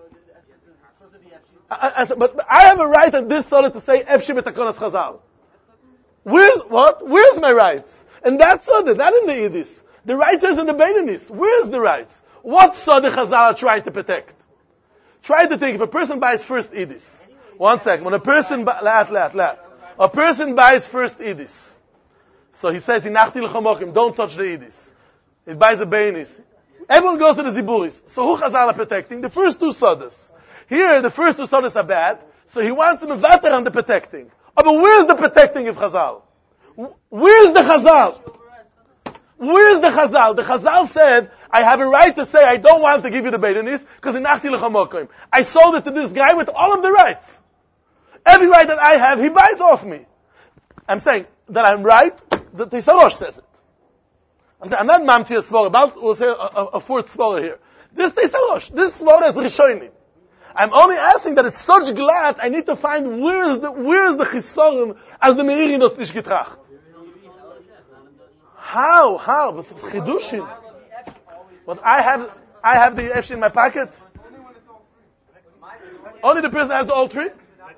I, I, but I have a right on this solar to say Efshi b'takonas Chazal. Where's, what? Where's my rights? And that's Sodeh, not in the Yiddish. The rights is in the Beinanis. Where's the rights? What Sodeh Chazal are trying to protect? Try to think, if a person buys first Yiddish. One second. When a person, bu- lat, lat, lat. A person buys first Yiddish. So he says, Hinachti l'chomokim, don't touch the Yiddish. He buys a Beinis. Everyone goes to the Ziburis. So who Chazal are protecting? The first two Sodehs. Here, the first two Sodehs are bad. So he wants to mevater on the protecting. Oh, but where's the protecting of Chazal? Where's the Chazal? Where's the Chazal? The Chazal said, I have a right to say I don't want to give you the Beidanis because Hinachti l'chomokim. I sold it to this guy with all of the rights. Every right that I have, he buys off me. I'm saying that I'm right. The Teisa Rosh says it. I'm, saying, I'm not mamti a svara. About we'll say a, a, a fourth svara here. This Teisa Rosh. This svara is Rishonim. I'm only asking that it's such glad, I need to find where is the, where is the chisorim as the Meiri does nicht getracht. How? How? But it's chidushim. But I have, I have the Efshi in my pocket. Only the person has the all three?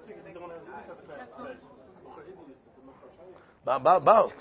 About, about.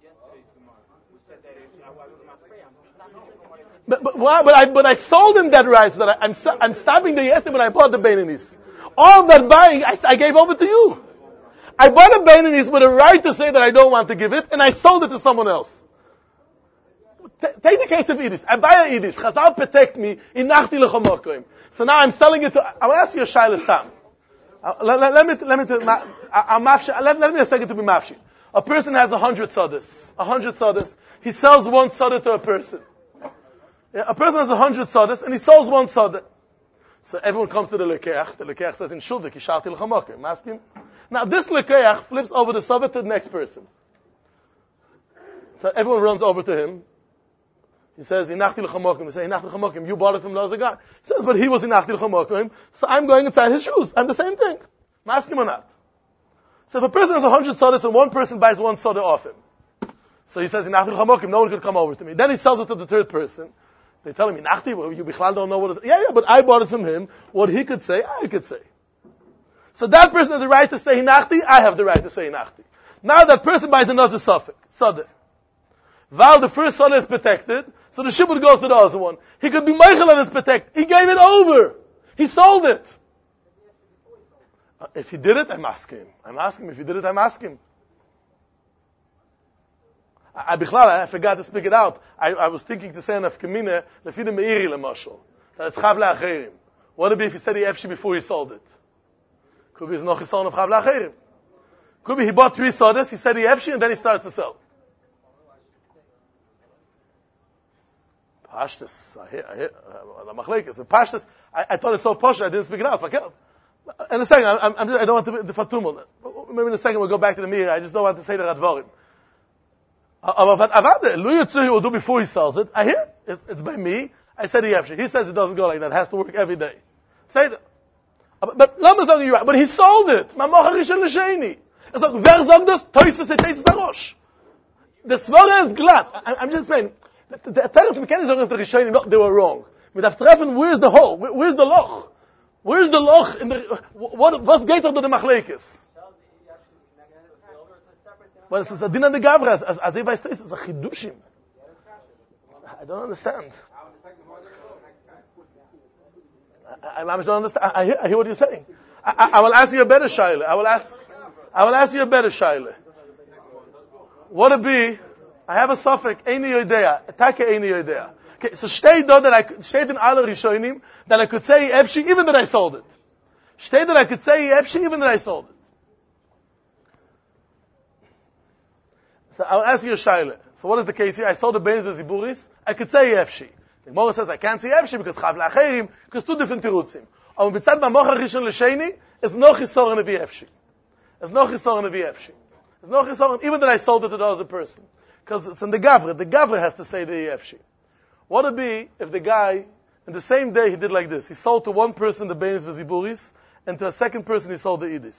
But, but, why, but, I, but I sold him that right, so that I, I'm, I'm stopping the yesterday when I bought the Beinanis. All that buying, I, I gave over to you. I bought a Beinanis with a right to say that I don't want to give it, and I sold it to someone else. T- take the case of Idis. I buy a Idis. Chazal protect me. Inachti l'chomokim. So now I'm selling it to, I will ask you a shayla stam. Uh, let, let, let me, let me, ma, uh, mafshi, let, let me a second to be mafshi. A person has a hundred sodas. A hundred sodas. He sells one soda to a person. Yeah, a person has a hundred sodas, and he sells one soda. So everyone comes to the lekeach. The lekeach says, in shulvik, yisharti l'chamokim. Maskim? Now this lekeach flips over the soda to the next person. So everyone runs over to him. He says, inachti l'chamokim. He says, inachti l'chamokim. You bought it from the other guy. He says, but he was inachti l'chamokim, so I'm going inside his shoes. I'm the same thing. Maskim or not? So if a person has a hundred sodas and one person buys one soda off him, so he says, inachti l'chamokim, no one could come over to me. Then he sells it to the third person. They tell him, Inachti, well, you bichlal don't know what it is. Yeah, yeah, but I bought it from him. What he could say, I could say. So that person has the right to say Inachti, I have the right to say Inachti. Now that person buys another suffix, Sadeh. While the first Sadeh is protected, so the shibud goes to the other one. He could be Meichel and it's protected. He gave it over. He sold it. Uh, if he did it, I'm asking him. I'm asking him. If he did it, I'm asking him. I, I, I forgot to speak it out. I, I was thinking to say enough kamine lefi the meiri lemashal that it's chav leacherim. What would it be if he said he efshi before he sold it? Could be it's noch hisol of chav leacherim. Could be he bought three sodas, he said he efshi, and then he starts to sell. Pashtus. I hear, I hear, uh, the machlekes. Pashtus, I, I thought it's so posh, I didn't speak it out. Fuck it. In a second, I'm, I'm, I don't want to be the fatumul. Maybe in a second we'll go back to the mirror. I just don't want to say the radvorim. But Avada, Lu Yitzuri will do before he sells it. I hear it's, it's by me. I said he He says it doesn't go like that. It has to work every day. Say that. But Lama sagen you right. But he sold it. Ma mocha rishon l'sheni. It's like, wer sagt das? Tois v'sei teis arosh. The svara is glad. I'm just saying. The Teretz mechanics of the Rishonim, no, they were wrong. With Aftreffen, where's the hole? Where, where's the loch? Where's the loch in the, what, what's gates of the Machlekes? Well, it's a din of the Gavra, as, as if I say, it's a chidushim. I don't understand. I, I, I don't understand. I, I, hear, I hear what you're saying. I, I, I will ask you a better shaila. I will ask, I will ask you a better shaila. What it be? I have a suffix, Eini Yodea, Atake Eini Yodea. Okay, so steht da that I, steht in alle Rishonim, that I could say Efshi even that I sold it. Steht that I could say Efshi even that I sold it. So I'll ask you a shaila. So what is the case here? I sold the Beins with Ziburis, I could say Efshi. The Gemara says I can't say Efshi because Chav La'acherim, because two different tirutzim. Aber bitzad Mamocha Rishon L'Sheni, is no Chisoron of Efshi. Is no Chisoron of Efshi. Is no Chisoron, even that I sold it to the other person. Because it's in the Gavra. The Gavra has to say the Efshi. What would it be if the guy, in the same day he did like this? He sold to one person the Beinis V'Ziburis, and to a second person he sold the Idis.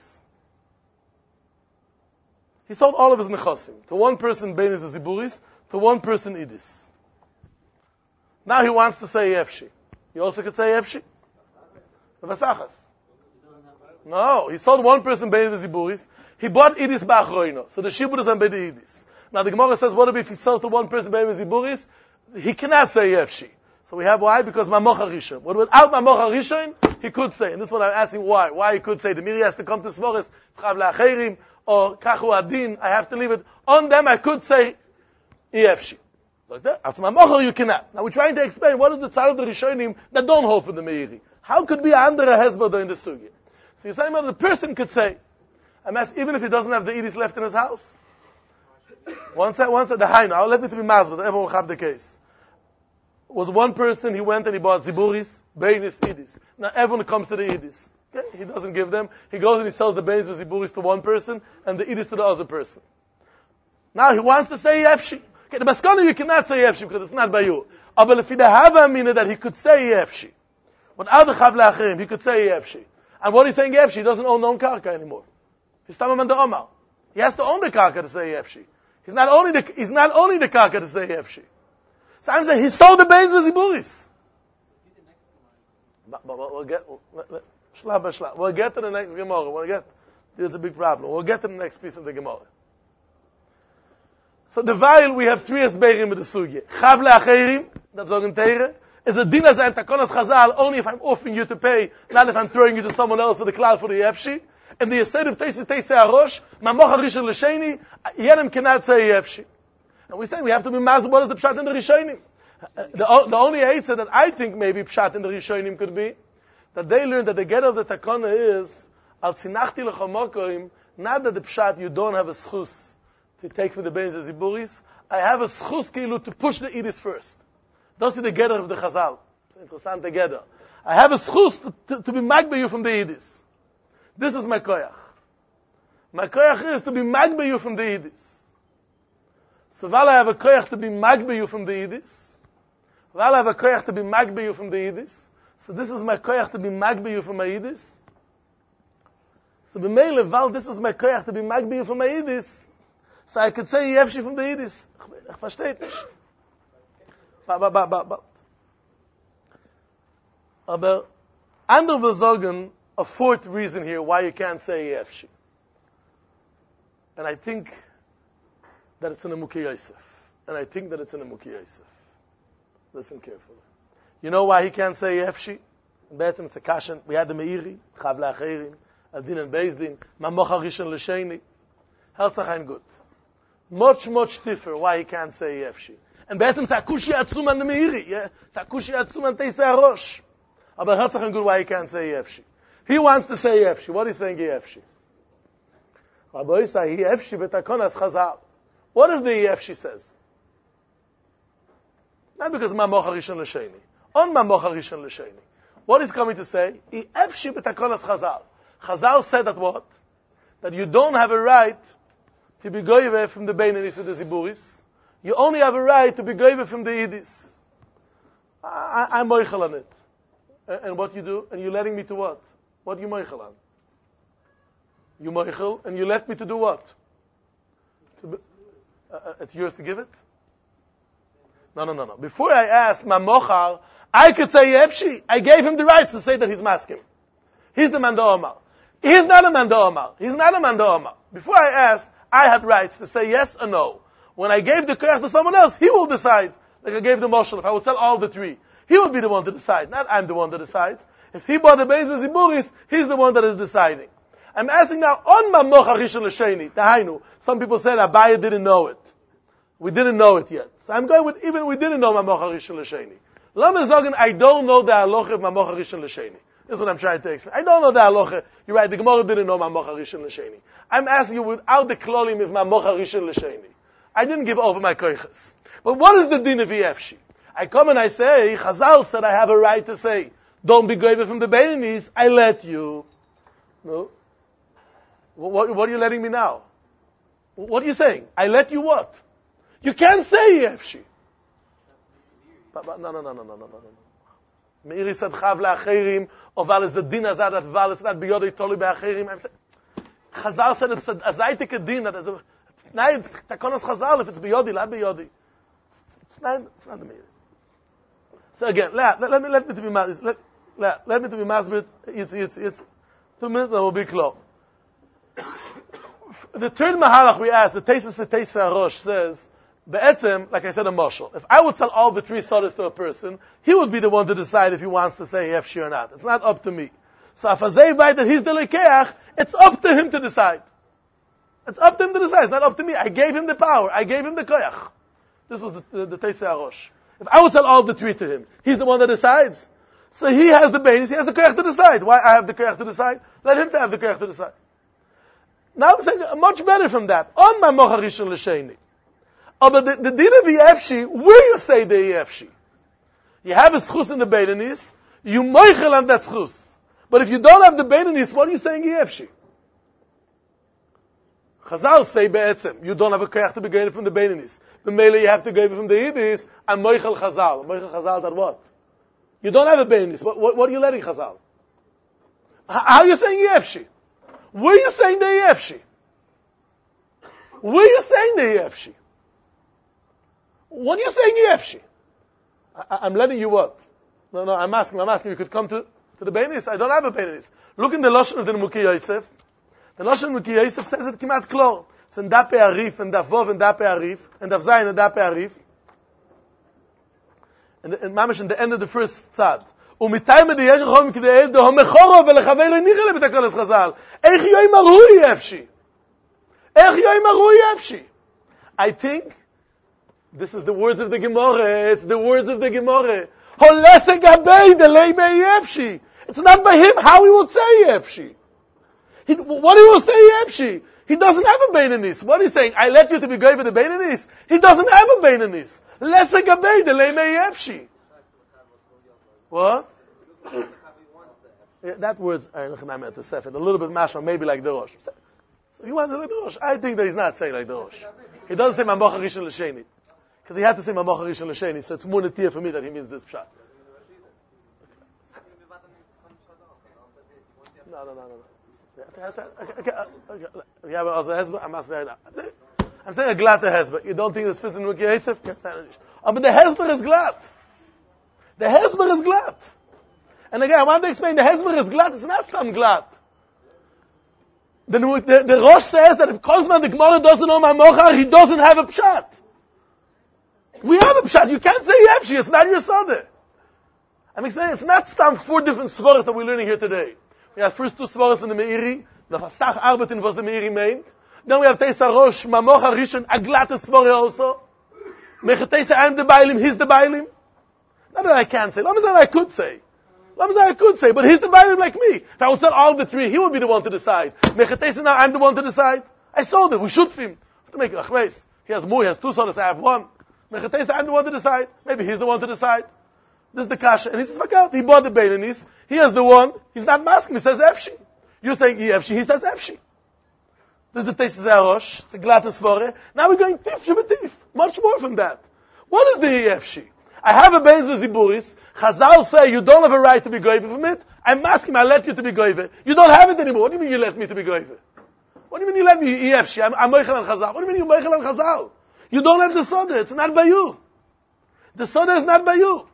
He sold all of his Nechosim. To one person Beinis V'Ziburis, to one person Idis. Now he wants to say Efshi. He also could say Efshi. Vasachas. No, he sold one person Beinis V'Ziburis. He bought Idis Ba'achroino. So the Shibud is on by the Idis. Now the Gemara says, what if he sells to one person Beinis V'Ziburis? He cannot say Efshi. So we have why? Because Mamocha Rishon. But without Mamocha Rishon, he could say. And this is what I'm asking why. Why he could say. The Miri has to come to Svoris, Chav La'acherim, or Kachu Adin. I have to leave it. On them I could say Efshi. Like that. As Mamocha you cannot. Now we're trying to explain what is the tzad of the Rishonim that don't hold for the Meiri. How could be a andere Hezbollah in the Sugi? So you're saying that the person could say, I'm asking, even if he doesn't have the Idis left in his house. Once at, once at the high now, let me to be mazbah, everyone will have the case. Was one person, he went and he bought Ziburis, Beinis, Idis. Now everyone comes to the Idis. Okay? He doesn't give them. He goes and he sells the Beinis with Ziburis to one person and the Idis to the other person. Now he wants to say Efshi. Okay, the Baskana you cannot say Efshi because it's not by you. But if he have a meaning that he could say Efshi. Without the Chav La'acherim, he could say Efshi. And what he's saying Efshi, he doesn't own non karka anymore. He's Tamam and the Omar. He has to own the karka to say Efshi. He's not only the, he's not only the karka to say Efshi. So I'm saying he sold the Beins with Ziburis. But, but, but we'll get, shlab by shlab. We'll get to the next Gemara. We'll get, there's a big problem. We'll get to the next piece of the Gemara. So the while we have three asberim with the sugi. Chav le'acherim, that's sagen Teire, is a din as ein takonas chazal, only if I'm offering you to pay, not if I'm throwing you to someone else for the cloud for the Efshi. And the Yesed of Teis is Teis Arosh, Mamocha Rishon L'Sheni, Yenem cannot say Efshi. And we say we have to be mazal, what is the Pshat in the Rishonim? The, the only answer that I think maybe Pshat in the Rishonim could be, that they learned that the get of the Takana is, Al Tzinachti L'Chomokoim, not that the Pshat you don't have a schus to take for the Beins of Ziburis, I have a schus kilu to push the Idis first. Those are the gather of the Chazal. It's interesting together. I have a schus to, to, to be magbe you from the Idis. This is my koyach. My koyach is to be magbe you from the Idis. So while I have a koyach to be magbe you from the Idis, while I have a koyach to be magbe you from the Idis, so this is my koyach to be magbe you from my Idis. So b'meile, while this is my koyach to be magbe you from my Idis, so I could say Efshi from the Idis. Ich verstehe nicht. But, but, but, but, but. Aber andere will sagen, a fourth reason here why you can't say Efshi. And I think that it's in a Muki Yosef. And I think that it's in a Muki Yosef. Listen carefully. You know why he can't say Efshi? Be'etzem it's a kashan. We had the Meiri, Chav La'acherim, Adin and Bezdin, Mamocha Rishon L'Sheni. Herzach good. Much, much stiffer why he can't say Efshi. And be'etzem it's a kushi atzum on the Meiri. Yeah? It's a kushi atzum on Teis Arosh. Aber herzach good why he can't say Efshi. He wants to say Efshi. What is saying Efshi? Rabbi Yisai, Efshi v'takonas chazal. What does the Efshi says? Not because Mamoch Harishon L'Sheni. On Mamoch Harishon L'Sheni. What is coming to say? I efshi b'takonas Chazal. Chazal said that what? That you don't have a right to be goyve from the Beinanis and the Ziburis. You only have a right to be goyve from the Yidis. I, I'm moichel on it. And, and what you do? And you're letting me to what? What you moichel on? You moichel, and you let me to do what? To be, uh, it's yours to give it? No, no, no, no. Before I asked Mamochar, I could say Yefshi. I gave him the rights to say that he's masking. He's the Manda Omar. He's not a Manda Omar. He's not a Manda Omar. Before I asked, I had rights to say yes or no. When I gave the koyach to someone else, he will decide. Like I gave the Moshel, if I would sell all the three, he would be the one to decide. Not I'm the one that decides. If he bought the Beis Ziburis, he's the one that is deciding. I'm asking now, on Mamoch Harishon L'Sheni, Tahainu. Some people said Abaya didn't know it. We didn't know it yet. So I'm going with, even we didn't know Mamoch Harishon L'Sheni. Lama Zogan, I don't know the halacha of Mamoch Harishon L'Sheni. This is what I'm trying to explain. I don't know the halacha. You're right, the Gemara didn't know Mamoch Harishon L'Sheni. I'm asking you without the klolim of Mamoch Harishon L'Sheni. I didn't give over my koiches. But what is the din of Yefshi? I come and I say, Chazal said I have a right to say, don't be goyve from the Beinanis, I let you. No? What, what are you letting me now? What are you saying? I let you what? You can't say Yefshi. But, but, no, no, no, no, no, no, no. Meiri said, Chav la'achirim, or Val is the din azad, that Val is not biyodei toli ba'achirim. I'm saying, Chazal said, it's a zaytik a din, that is a, Nein, takonos Chazal, if it's biyodi, not biyodi. It's not, it's not the Meiri. So again, let, let, let me, let me to be mas, let, let, let me to be masbit, it's, it's, it's, two minutes and we'll be close. The third mahalach we asked, the Tesis the Tesis Arosh says, Be'etzem, like I said, a marshal. If I would sell all the three sodas to a person, he would be the one to decide if he wants to say Yefshi or not. It's not up to me. So if Azay by that he's the lekeach, it's up to him to decide. It's up to him to decide. It's not up to me. I gave him the power. I gave him the koyach. This was the, the, the Tesis Arosh. If I would sell all the three to him, he's the one that decides. So he has the banis, he has the koyach to decide. Why I have the koyach to decide? Let him to have the koyach to decide. Now I'm saying much better from that. On my Mamoch Harishon L'Sheni. Oh, but the, the din of the Yefshi, where you say the Yefshi? You have a schus in the Beinanis, you moichel on that schus. But if you don't have the Beinanis, what are you saying Yefshi? Chazal say be'etzem, you don't have a koyach to be gained from the Beinanis. The mele you have to gain from the Yidis, and moichel Chazal. Moichel Chazal that what? You don't have a Beinanis. What, what, what are you letting Chazal? How, how are you saying Yefshi? Where are you saying the Yefshi? Where are you saying the Yefshi? What are you saying Yefshi? I, I'm letting you what? No, no, I'm asking, I'm asking, you could come to, to the Beinanis. I don't have a Beinanis. Look in the Lashon of the Nemuki Yosef. The Lashon of Nemuki Yosef says it kimat klor. It's in Dape Arif, and Daf Vov, and Dape Arif, and Daf Zayin, and Dape Arif. And, and Mamish, in the end of the first tzad. ומתיים מדייש חום כדי דו מחורו ולחבר ניחא לבתקונס חז"ל. איך יאמרו יפשי? איך יאמרו יפשי? I think this is the words of the Gemara. It's the words of the Gemara. Holese gabei delay bei yefshi. It's not by him how he would say yefshi. He, what he will say yefshi? He doesn't have a Beinanis. What he's saying? I let you to be going for the Beinanis. He doesn't have a Beinanis. Lese gabei delay bei yefshi. What? Yeah, that word's a little bit mashma, maybe like the Rosh. So he wants to like the Rosh. I think that he's not saying like the Rosh. He doesn't say Mamoch Harishon L'Sheni. Because he had to say Mamoch Harishon L'Sheni, so it's more netir for me that he means this pshat. No, no, no, no. Yeah, but also Hezbollah, I'm not saying that. I'm saying a glatte Hezbollah. You don't think this fits in Nemuki Yosef? Oh, but the Hezbollah is glatt. The Hezbollah is glatt. And again, I want to explain, the Hezbollah is glatt, it's not some glatt. The, the, the Rosh says that if Kozman the Gemara doesn't know Mamochar, he doesn't have a pshat. We have a pshat. You can't say Yefshi, it's not your Sadeh. I'm explaining, it's not stam four different svaras that we're learning here today. We have first two svaras in the Meiri, the Fasach Arbetin was the Meiri meant. Then we have Teisa Rosh, Mamochar Rishon, a glatt svara also. Mechatesa, I'm the Bailim, he's the Bailim. Not that I can't say. Let me say I could say. Let me say I could say, but he's the Bailim like me. If I would sell all the three, he would be the one to decide. Mechatesa, now I'm the one to decide. I sold it. We should film. To make it achleis. He has more. He has two sodas. I have one. Mechatesa, I'm the one to decide. Maybe he's the one to decide. This is the kasha. And he says, fuck out. He bought the Beinanis. He has the one. He's not masking. He says Efshi. You're saying Efshi. He says Efshi. This is the Tesis Arosh. It's a glatt svore. Now we're going tif shebetif. Much more from that. What is the Efshi? I have a Beis V'Ziburis. Chazal say you don't have a right to be goyve from it. I'm asking, I let you to be goyve. You don't have it anymore. What do you mean you let me to be goyve? What do you mean you let me Efshi? I'm, I'm Moichel and Chazal. What do you mean you Moichel and Chazal? You don't have the Soda. It's not by you. The Soda is not by you.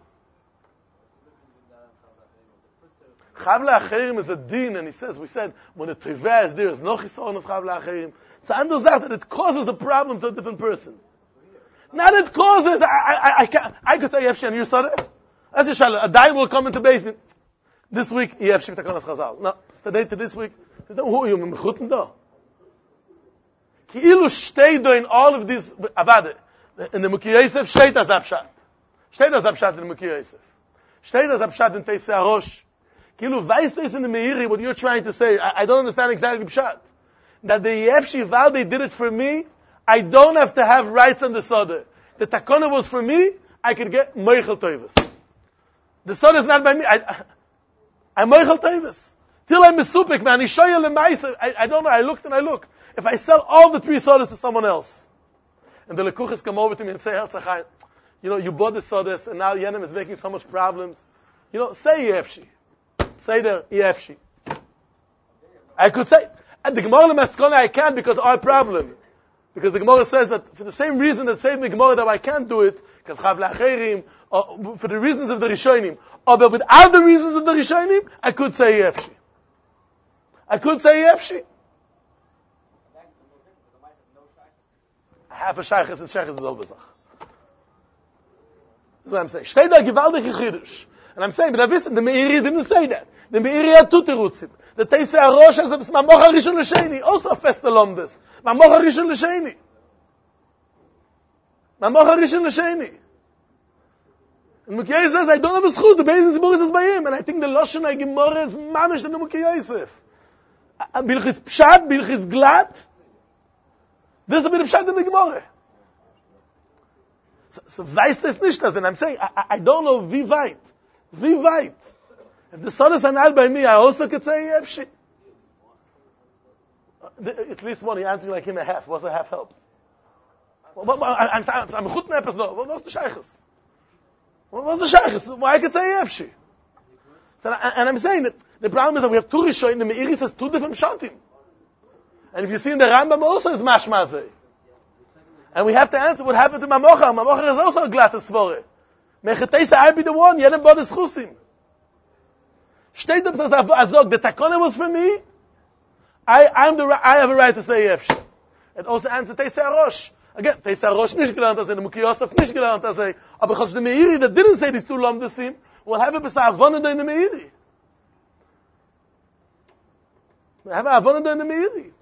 Chavla Acherim is a din, and he says, we said, when the Tivah is there, is no chisaron of Chavla Acherim. It's under that it causes a problem to a different person. Not it causes, I, I, I, can't, I could say Efshi and you saw it. As you shall, a dime will come into basement. This week, Efshi B'Takonas Chazal. No, it's the day to this week. Who are you, Mechuten do? Ki ilu shtei do in all of these, avade. In the Muki Yosef, shtei das Abshat. Shtei das Abshat in the Muki Yosef. Shtei das Abshat in Teisei Arosh. Kilu, weißt du in the Meiri what you're trying to say? I, I don't understand exactly Pshat. That the Yefshi Val, they did it for me, I don't have to have rights on the Soda. The Takona was for me, I could get Moichel Toivus. The Soda is not by me. I, I'm Moichel Toivus. Till I'm Mesupik, man. Ishoya Lemaisa. I, I don't know. I looked and I looked. If I sell all the three sodas to someone else, and the Lekuchas come over to me and say, Herzachai, you know, you bought the sodas, and now Yenem is making so much problems. You know, say Yefshi. Say there, Yefshi. I could say, at the Gemara Maskona I can't because our problem. Because the Gemara says that for the same reason that says in the Gemara that I can't do it, because Chavla Acherim, or for the reasons of the Rishonim, or but without the reasons of the Rishonim, I could say Yefshi. I could say Yefshi. Half a shaykhis and shaykhis is overzach. That's what I'm saying. Stay there, gewaltige Chiddush. And I'm saying, but I listen, the Meiri didn't say that. The Meiri had two terutzim. The Teisei Arosh has a Mamoch HaRishon L'Sheni, also a fest along this. Mamoch HaRishon L'Sheni. Mamoch HaRishon L'Sheni. And Mukhi says, I don't have a schut, the Beis Ziburis is by him. And I think the Loshen HaGemorah is mamish than the Mukhi Yosef. Bilchis Pshat, Bilchis Glat. There's a bit of Pshat in the Gemorah. So, so weiß das nicht das, and I'm saying, I, I don't know wie weit. Wie weit. If the son is an al by me, I also could say Yefshi. At least one, he answering like him a half. What's a half helps? Well, I'm I'm a good nepes no. What's the shaykhs? What's the shaykhs? Why I could say Yefshi? So, and I'm saying that the problem is that we have two Rishonim, the Meiri says two different Pshatim. And if you see in the Rambam also is mashmazeh. And we have to answer what happened to Mamocha. Mamocha is also a glatt svore. Mechatesa, I be the one. Yedem bod is chusim. Steht up says Azog, the takona was for me. I, I'm the, I have a right to say Yefshi. It also answers Teisei Arosh. Again, Teisei Arosh nish gelernt as in the Mukhi Yosef nish gelernt as in. Aber chos the Meiri that didn't say these two lomdesim will have a besar avonada in the Meiri. We have a avonada in the Meiri.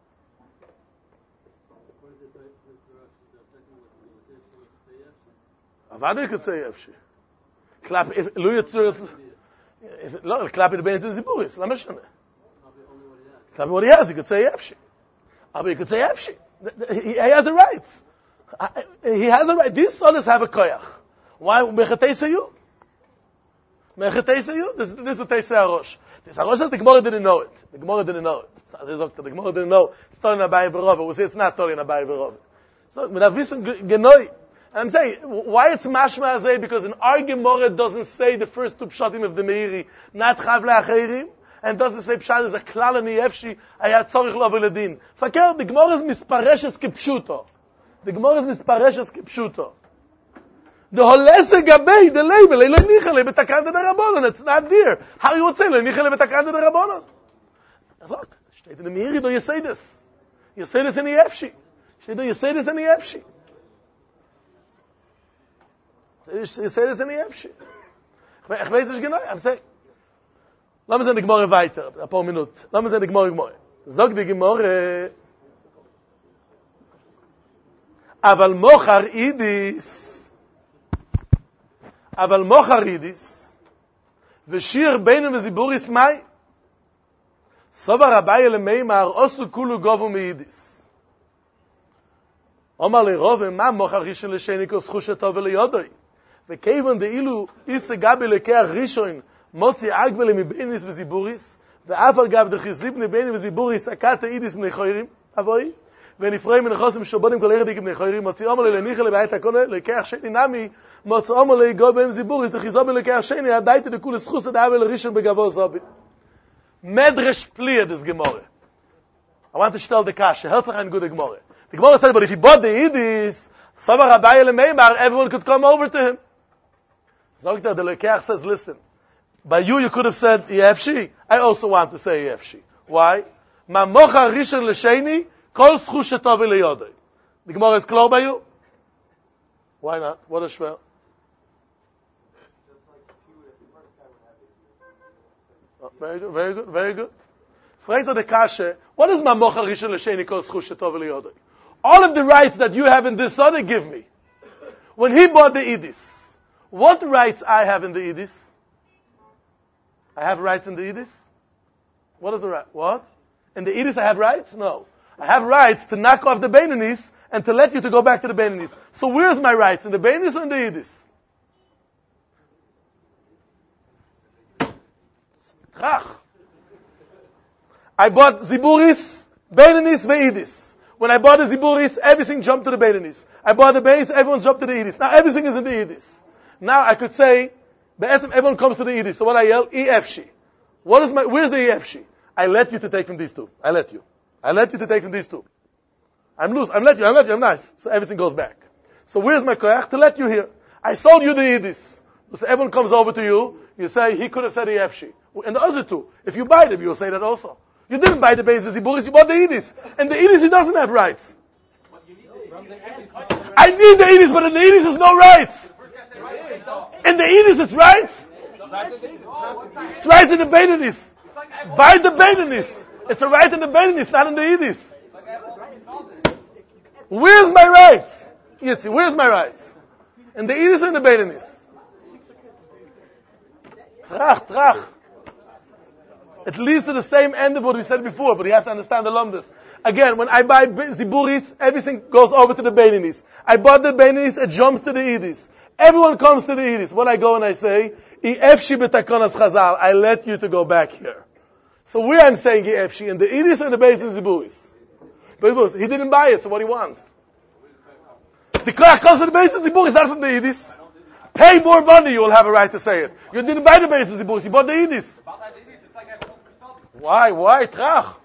Avada could say Yefshi. Klap, if Lu Yitzur, if no, klap it bein to the Ziburis. Lama shana. Klap what he has, he could say Yefshi. Aber he could say Yefshi. He, he has a right. He has a right. These sons have a koyach. Why? Mechatei sayu. Mechatei sayu. This, this is the Teisei Arosh. Teisei Arosh says the Gemara didn't know it. The Gemara didn't know it. The Gemara didn't know. It's Tori Nabai V'Rova. We say it's not Tori Nabai V'Rova. So, we have wissen genoi. And I'm saying, why it's mashma azay? Because in our Gemara doesn't say the first two pshatim of the Meiri, not chavle acherim, and doesn't say pshat is a klal and yefshi, ayat tzorich lo v'ledin. Fakir, the Gemara is mispareshes kipshuto. The Gemara is mispareshes kipshuto. The holese gabei, the label, lo nichale betakanda de Rabbanon. It's not there. How you would say lo nichale betakanda de Rabbanon? Azok, steht in the Meiri, do you say this? You say this in the yefshi. Do you say this in the yefshi? You say this in the Yefshi. Ich weiß nicht genau. I'm saying. Lass uns in die Gemorre weiter. Ein paar Minuten. Lass uns in die Gemorre Gemorre. Sag die Gemorre. Aber mochar idis. Aber mochar idis. V'shir beinu v'ziburis mai. Sobar Abaye lemeimar osu kulu govu meidis. Omar le Rove, ma mocha rishon l'sheni kos chushato v'leyodoi. V'kevan de'ilu isse gabi lekeach rishon motzi agvele mibenis v'ziburis ve'af al gav dechizib nibeni v'ziburis akata idis mnei choyrim avoi ונפרעים מנחוסים שובונים כל ערדיק בני חוירים מוציאום עלי לניחה לבית הקונה לקח שני נמי מוצאום עלי גוי בהם זיבוריס דחיזום לקח שני עדייתי דקול סחוס עד אבל ראשון בגבו זובי מדרש פליה דס גמורה. I want to tell the kasha herzach ein gute gemore. The gemore said, but if he bought the idis savar abai ele meimar, everyone could come over to him. Zogta the lekach says, listen, by you you could have said yefshi. I also want to say yefshi. Why? Ma mocha rishon l'sheni Kol schushato v'leyodei. The Gemara is clear by you? Why not? What a shvel? Oh, very good, very good, very good. Fraser the kashe. What is mamocha rishon l'sheni kol schushato v'leyodei? All of the rights that you have in this son, give me. When he bought the idis, what rights I have in the idis? I have rights in the idis? What is the right? What? In the idis I have rights? No. I have rights to knock off the Beinanis and to let you to go back to the Beinanis. So where's my rights? In the Beinanis or in the Yidis? I bought Ziburis, Beinanis, Ve'idis. When I bought the Ziburis, everything jumped to the Beinanis. I bought the Beinanis, everyone jumped to the Yidis. Now everything is in the Yidis. Now I could say, everyone comes to the Yidis. So what I yell? E F Shi. What is my, where's the E F Shi? I let you to take from these two. I let you. I let you to take from these two. I'm loose. I'm let you. I'm let you. I'm nice. So everything goes back. So where's my koyach? To let you here. I sold you the Yidis. So everyone comes over to you. You say, he could have said E F Shi. And the other two, if you buy them, you'll say that also. You didn't buy the Beis V'Ziburis, you bought the Yidis. And the Yidis, he doesn't have rights. I need the Yidis, but in the Yidis, there's no rights. In the Yidis, it's rights. It's rights in the Beinanis. Buy the Beinanis. It's a right in the Beinanis, not in the Yidis. Where's my rights? Yitzi, where's my rights? In the Yidis or in the Beinanis? Trach, trach. It leads to the same end of what we said before, but you have to understand the lumdus. Again, when I buy Ziburis, everything goes over to the Beinanis. I bought the Beinanis, it jumps to the Yidis. Everyone comes to the Yidis. When I go and I say, I efshi b'takonas chazal, I let you to go back here. So where I'm saying E F Shi, in the Idis or in the Beis Ziburis? But he didn't buy it, so what he wants? The Krach comes to the Beis Ziburis, not from the Idis. Pay more money, you will have a right to say it. You didn't buy the Beis Ziburis, you bought the Idis. Why? Why? Trach.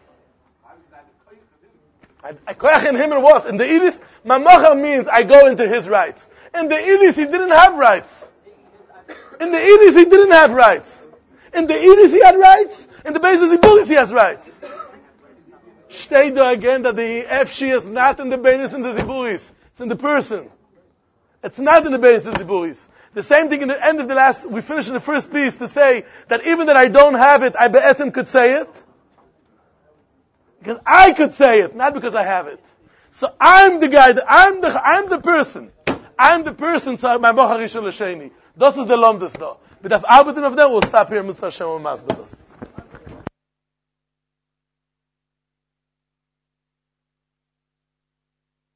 I, I koyach in him and what? In the Idis, Mamocha means I go into his rights. In the Idis, he didn't have rights. In the Idis, he didn't have rights. In the Idis, he had rights. In the Beis Ziburis, he has rights. Stay there again that the F Shi is not in the Beis and the Ziburis. It's in the person. It's not in the Beis and the Ziburis. The same thing in the end of the last, we finished in the first piece to say that even that I don't have it, I be'etzem could say it. Because I could say it, not because I have it. So I'm the guy, that, I'm the, I'm the person. I'm the person, so my mocha rishon l'sheni. This is the lomdus though. But if Albertin of them will stop here, Mister Hashem will masbet us.